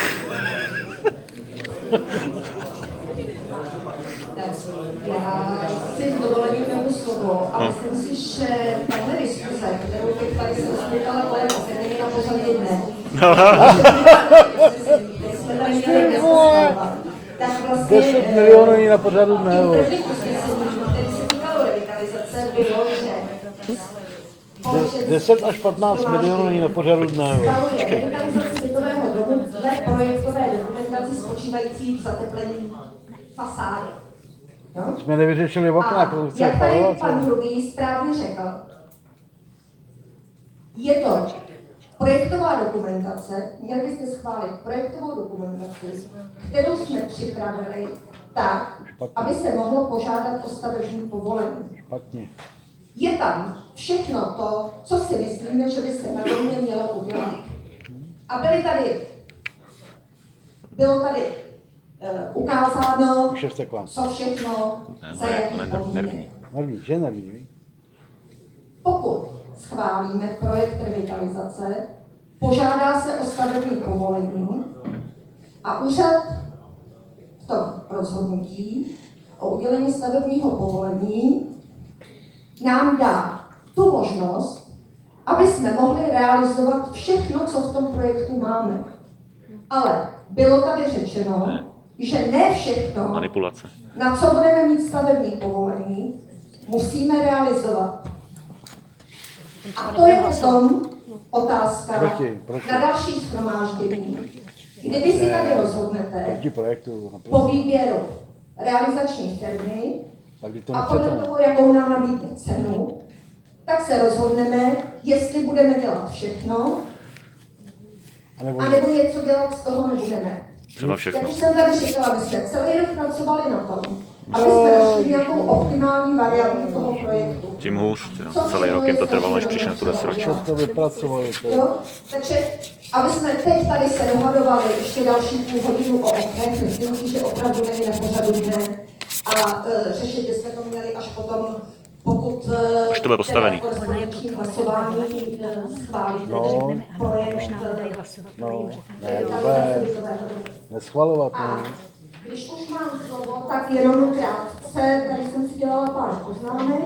Já si s dovolením vezmu slovo a myslím si, že tahle diskuze, kterou teď tady jsem spětala kolem země na pořadě dne, jsme tady měli dnes slova, tak vlastně deset milionů není na pořadu dne. tím prvním usnesením, který se týkalo revitalizace, bylo, že deset až patnáct milionů není na pořadu dne. revitalizace bytového domu dle projektové dokumentaci spočívající v zateplení fasády. No? Jsme nevyřešili okna, A jak tady pan Hrubý správně řekl, je to projektová dokumentace, měli byste schválit projektovou dokumentaci, kterou jsme připravili tak, aby se mohlo požádat o stavební povolení. Špatně. Je tam všechno to, co si myslíme, že by se na domě mělo udělat. A byly tady, bylo tady uh, ukázáno, co všechno, za jakých podmínek. Neví, že neví. Pokud schválíme projekt revitalizace, požádá se o stavební povolení a úřad v tom rozhodnutí o udělení stavebního povolení nám dá tu možnost, aby jsme mohli realizovat všechno, co v tom projektu máme. Ale bylo tady řečeno, že ne všechno, Manipulace. na co budeme mít stavební povolení, musíme realizovat. A to je potom otázka Proti, proti. na další shromáždění. Kdyby si tady rozhodnete Proti projektu. po výběru realizační firmy Tak to a podle toho, jakou nám nabídne cenu, tak se rozhodneme, jestli budeme dělat všechno, anebo něco dělat z toho nebudeme. Třeba všechno. Jak už jsem tady říkala, my jsme celý rok pracovali na tom, aby jsme našli nějakou optimální variantu toho projektu. Tím hůř, jo. Celý rok jim to trvalo, než přišli na tu desročku. to vypracovali. Jo? Takže, aby jsme teď tady se dohadovali ještě další půl hodinu o oknech, myslím si, že opravdu není na pořadu dne a uh, řešit bychom to měli až potom, pokud uh, Až to bude postavený. korespondenční hlasování uh, schválíte No. projekt. No, ne, vůbec. Neschvalovat, no. Když už mám slovo, tak jenom krátce, tady jsem si dělala pár poznámek.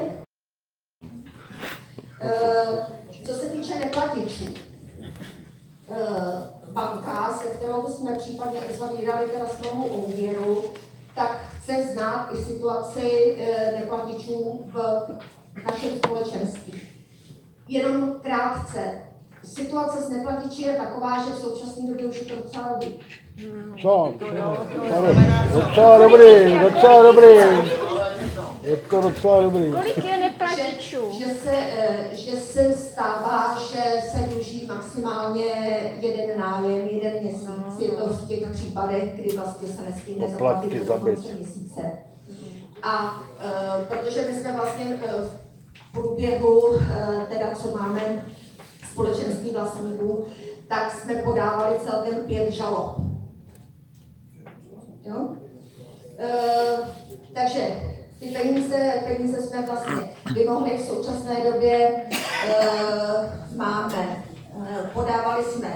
Uh, co se týče neplatičů, uh, banka, se kterou jsme případně uzavírali teda smlouvu o úvěru, tak chce znát i situaci uh, neplatičů v našem společenství. Jenom krátce. Situace s neplatiči je taková, že v současné době už je to docela dobrý. Co? Docela dobrý, docela dobrý. Je to docela dobrý. Kolik je neplatičů? Že, že, se, eh, že se stává, že se dluží maximálně jeden nájem, jeden měsíc. Je to v těch případech, kdy vlastně se nestihne zaplatit do konce měsíce. A uh, protože my jsme vlastně uh, v průběhu, uh, teda co máme společenství vlastníků, tak jsme podávali celkem pět žalob. Jo? Uh, takže ty peníze, peníze jsme vlastně vymohli v současné době, uh, máme, uh, podávali jsme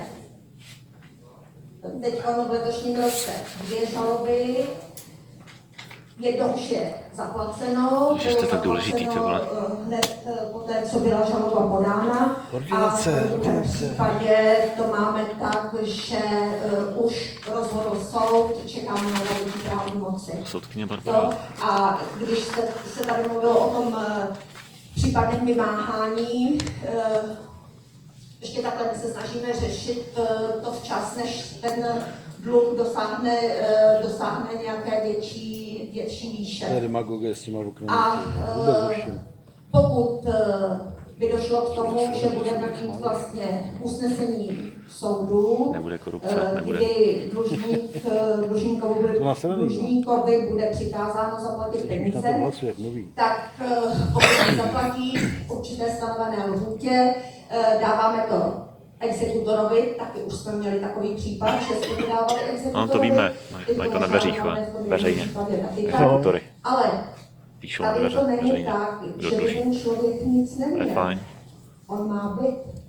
teď v letošním roce dvě žaloby, jedno už je zaplaceno, Že jste tak důležitý, ty vole. hned poté, co byla žaloba podána. Koordinace, A v tom případě to máme tak, že uh, už rozhodl soud, čekáme na nabytí právní moci. Soudkyně To, Barbara. a když se, se tady mluvilo o tom uh, případném vymáhání, uh, ještě takhle my se snažíme řešit uh, to včas, než ten dluh dosáhne, uh, dosáhne nějaké větší, větší výše. To je demagogie s těma oknama. A uh, pokud uh, by došlo k tomu, že budeme mít vlastně usnesení soudu, Nebude korupce, nebude. kdy dlužník, dlužníkovi, bude, To má se neví, dlužníkovi bude přikázáno zaplatit peníze, to hlasuje, jak mluví. tak pokud zaplatí v určité stanovené lhůtě, dáváme to exekutorovi, taky už jsme měli takový případ, že jsme vydávali exekutorovi. No to víme, mají to na dveřích, veřejně, exekutory. Ale Píšou na tady dveře, to není veřejně, tak, kdo že by dluží. ten člověk nic To je neměl. fajn. On má byt.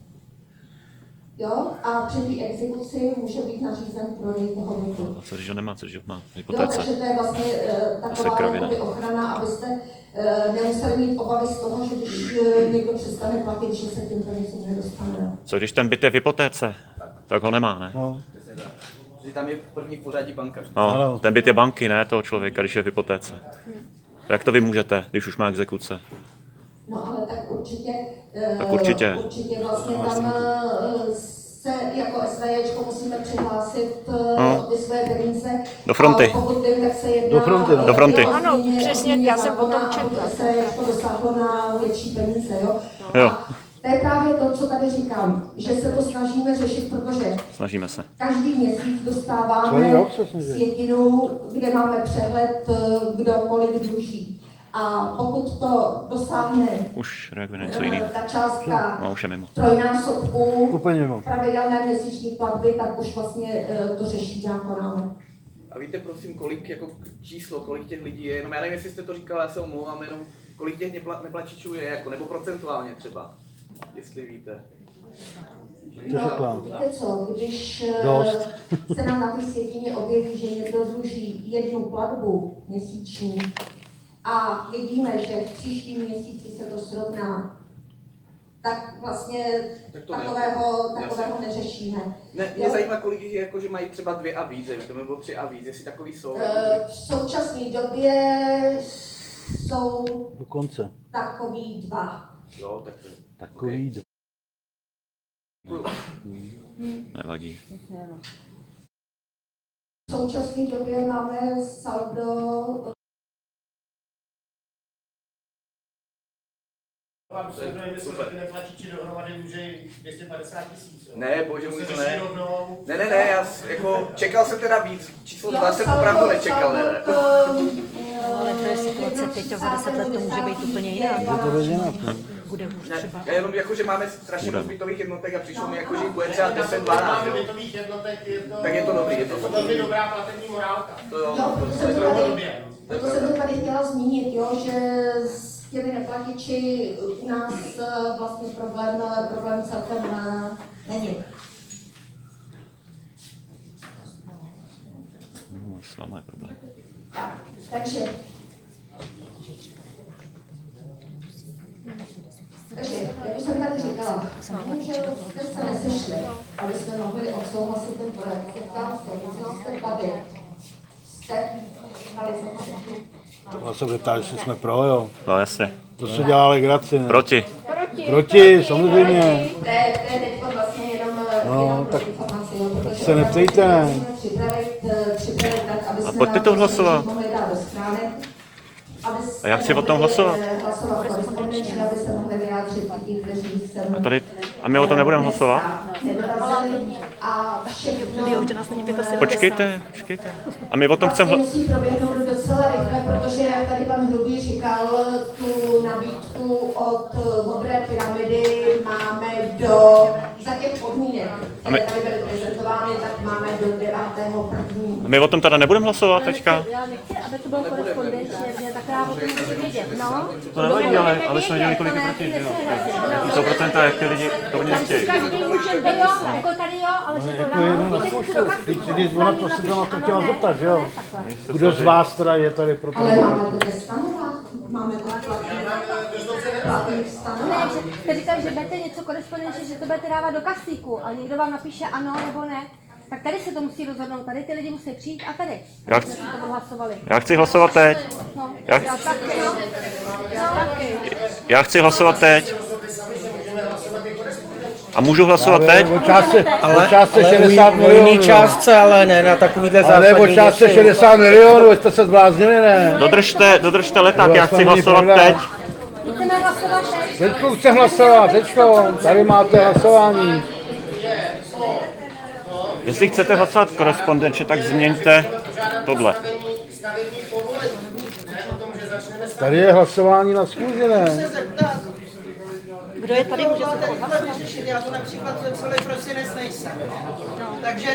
Jo? A při té exekuci může být nařízen prodej toho bytu. A co když ho nemá, co když ho má v Jo, hypotéce? takže to je vlastně uh, taková kravina. jakoby ochrana, abyste uh, nemuseli mít obavy z toho, že když uh, někdo přestane platit, že se tím penězům nedostane. Co když ten byt je v hypotéce? Tak ho nemá, ne? No. Že tam je v první pořadí banka. No, ten byt je banky, ne toho člověka, když je v hypotéce. Jak to vy můžete, když už má exekuce? No ale tak určitě, Tak určitě. Uh, určitě vlastně tam uh, se jako SVJčko musíme přihlásit uh, No. ty své peníze. Do fronty. A pokud vím, tak se jedná... Do fronty, no. Do fronty. Ano, přesně, já jsem o tom četla. SVJčko dosáhlo na větší peníze, jo? Jo. A to je právě to, co tady říkám, že se to snažíme řešit, protože Snažíme se. každý měsíc Celý dostáváme rok se snažíme. sjetinu, kde máme přehled, kdo kolik dluží. A pokud to dosáhne Už reaguje na něco jiného. ta částka No, už je mimo. trojnásobku Úplně mimo. pravidelné měsíční platby, tak už vlastně eh, to řeší zákonem. A víte prosím, kolik jako číslo, kolik těch lidí je, jenom já nevím, jestli jste to říkal, já se omlouvám, jenom kolik těch nepla, neplačičů je, jako, nebo procentuálně třeba, jestli víte. No, víte co, když eh, Dost. se nám na té sjetině objeví, že někdo dluží jednu platbu měsíční a vidíme, že v příštím měsíci se to srovná, tak vlastně Tak to takového, ne. takového neřešíme. Ne, mě Jo? zajímá, kolik jich je, jako, že mají třeba dvě a víc, to by bylo tři a víc, jestli takový jsou. Eh, V současné době jsou Dokonce. takový dva. Jo, tak to Takový do... Nevadí. V současné době máme saldo Vám se to nevím, že ty neplatíči dohromady může dvě stě padesát tisíc. Ne, bože můj, se to ne. řeší rovnou. Ne, ne, ne, já s- jako čekal jsem teda víc, číslo Jo, dva jsem saldo- opravdu nečekal, ne. saldo, Ale to je situace teď a za deset let to může být úplně jinak. Je to bez jinak. Bude hůř Ne, třeba. já jenom jako, že máme strašně moc bytových jednotek a přišlo mi jako, že jich bude třeba deset Máme dvanáct, jo. bytových jednotek, je to... Tak je to dobrý, je to to velmi dobrá platební morálka. To jo, Jo, to proto jsem je to tady, dlouhodobě. proto jsem to tady chtěla zmínit, jo, že s těmi neplatiči u nás eh, vlastně problém, problém celkem eh, není. No, s váma je problém. Takže, takže, jak už jsem tady říkala, bohužel jste se nesešli, aby jsme mohli odsouhlasit ten projekt. Zeptám se, možná jste tady, jste tady se Já se ptá, jestli jsme pro, jo. No jasně. To se dělá legraci, ne? Proti. Proti, samozřejmě. To je, to je teď vlastně jenom, No, jenom tak- informace, jo, protože se neptejte, ne? musíme připravit, eh, připravit tak, aby A jsme pojďte nám to to hlasovat. mohli dát do schránek, aby A já chci o tom mohli, hlasovat. eh, hlasovat korespondenčně, aby se mohli vyjádřit ti, kteří se A tady, a my o tom nebudeme hlasovat? nedorazili a všechno Jo, že nás není sedmdesát pět. Počkejte, počkejte. A my o tom chceme vlastně hlasovat. musí proběhnout docela rychle, protože jak tady pan Hrubý říkal, tu nabídku od Modré pyramidy máme do, za těch podmínek, A my- které tady byly prezentovány, tak máme do devátého první. A my o tom teda nebudeme hlasovat teďka? Já nechci, aby to bylo korespondenčně, tak já o tom musím vědět, no. To nevadí, ale, ale jsme nedělali kolik je proti, že jo? Jaký jsou procenta, jak ty lidi to oni nechtějí. Každý může být, jako tady jo, ale že to Jako jedno na zkušku. Když ona to se to na to chtěla zeptat, že jo? Kdo z vás teda je tady pro to? Ale máme to ve stanovách, máme to platných platných stanovách. Jste říkali, že budete něco korespondenčně, že to budete dávat do kasíku a někdo vám napíše ano nebo ne, tak tady se to musí rozhodnout, tady ty lidi musí přijít a tady. Já Jsme chci, to hlasovali. já chci hlasovat teď. No, Já, já taky, no. Já taky. já chci hlasovat teď. A můžu hlasovat teď? O částce, Ale, o částce ale šedesát o milionů. jiný částce, ale ne na takovýhle Ale o zásadní částce věci. šedesát milionů, jste se zbláznili, ne? Dodržte, dodržte leták, já chci Vlastně není hlasovat pravda. teď. Chceme hlasovat teď. Teďko chce hlasovat, teďko, tady máte hlasování. Jestli chcete hlasovat korespondenčně, tak změňte tohle. Tady je hlasování na schůzi, ne? Kdo je tady, může se to vyřešit. Já to například celý prosinec nejsem. Takže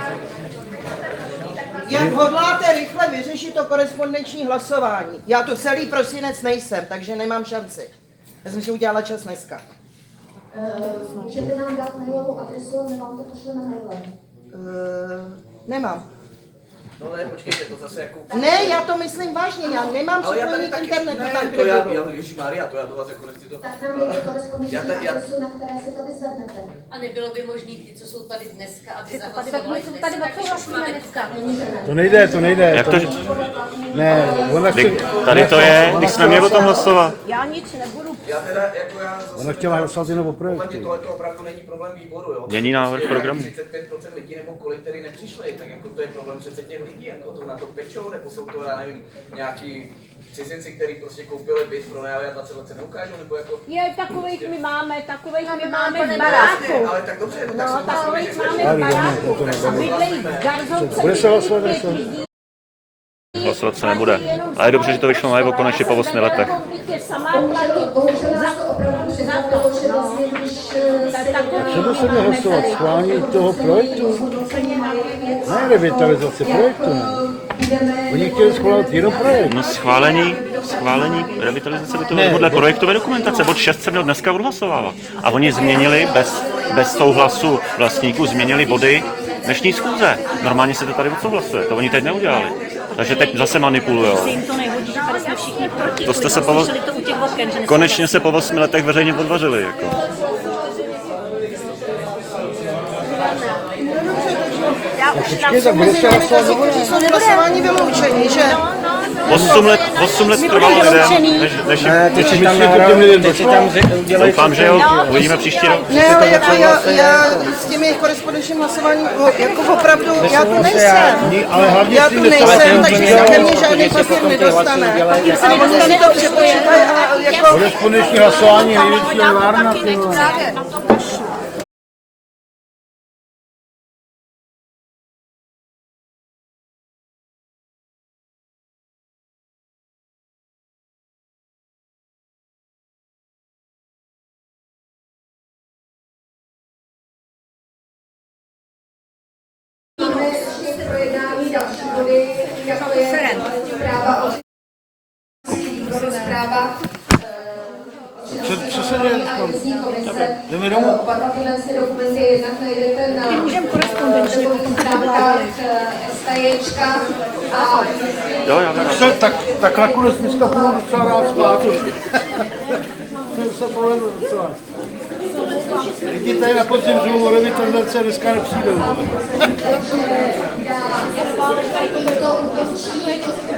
jak hodláte rychle vyřešit to korespondenční hlasování? Já to celý prosinec nejsem, takže nemám šanci. Já jsem si udělala čas dneska. Uh, můžete nám dát mailovou adresu, my vám to pošleme mailem. Uh, nemám. No ne, počkejte, to zase jako... Ne, já to myslím vážně, já nemám připojený k internetu. Ne, tam, to já, kde já, ježišmarja, to já to vás jako nechci to... Tak nám dejte korespondenční já, adresu, na které si to vyzvednete. A nebylo by možné ty, co jsou tady dneska, aby zahlasovali dneska, tady odsouhlasíme dneska. To nejde, to nejde. Jak to? Ne, ona chce... Tady to je, když jsme měli o tom hlasovat. Já nic nebudu. Já teda, jako já zase... Ona chtěla hlasovat jenom o projektu. Tohle to opravdu není problém výboru, jo. Mění návrh programu. třicet pět procent lidí nebo kolik, který nepřišli, tak jako to je problém přece těch lidí, jako to na to pečou, nebo jsou to, já nevím, nějaký cizinci, kteří prostě koupili byt pro nájmy a dvacet let se neukážou, nebo jako... Je, takových my máme, takových my máme v Jasně, baráku. ale tak dobře, no, tak No, jsem takových myslím, máme že- v baráku. A bydlejí v garzonce. Bude se hlasovat, ne? Hlasovat se nebude. Ale je dobře, že to vyšlo najevo konečně po osmi letech. Bohužel nás to opravdu překvapilo, že vlastně, když Čemu se bude hlasovat? Schválení toho projektu? Ne revitalizace projektu, ne? Oni chtěli schválit jenom projekt. No schválení, schválení revitalizace by to bylo podle projektové dokumentace. Bod šest se měl dneska odhlasovávat. A oni změnili bez, bez souhlasu vlastníků, změnili body dnešní schůze. Normálně se to tady odsouhlasuje, to oni teď neudělali. Takže teď zase manipulujou. Se jim to nehodí, že tady jsme všichni proti. To jste se po... to u těch oken, že Konečně se po osmi letech veřejně odvařili. Jako. Já už Počkej, tak bude se hlasovat znovu. Jsou hlasování vyloučení, že? osm let, osm let trvalo lidem, než, než Ne, teď si tam nahrál- teď si tam udělají... doufám, že jo, uvidíme příští rok. Ne, ale jako já, já s těmi korespondenčním hlasováním, no, jako opravdu, já tu nejsem. Ale hlavně Já si tu nesáhne nejsem, ten takže video, se ke mně žádný papír nedostane. A oni si to přepočítají a jako... Korespondenční hlasování je největší levárna, ty vole. ještě projednání další body, jako je zpráva o výboru zpráva Co se děje? Jdeme domů. Oba tyhle dokumenty jednak najdete na můžeme korespondenčně potom stránkách STJčka a Jo, já Tak, tak, tak nakonec dneska půjdu docela rád spát. To se povedlo docela. Lidi tady na podzim řvou o revitalizaci a dneska nepřijdou.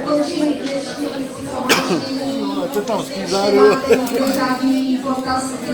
To tam skýzáru.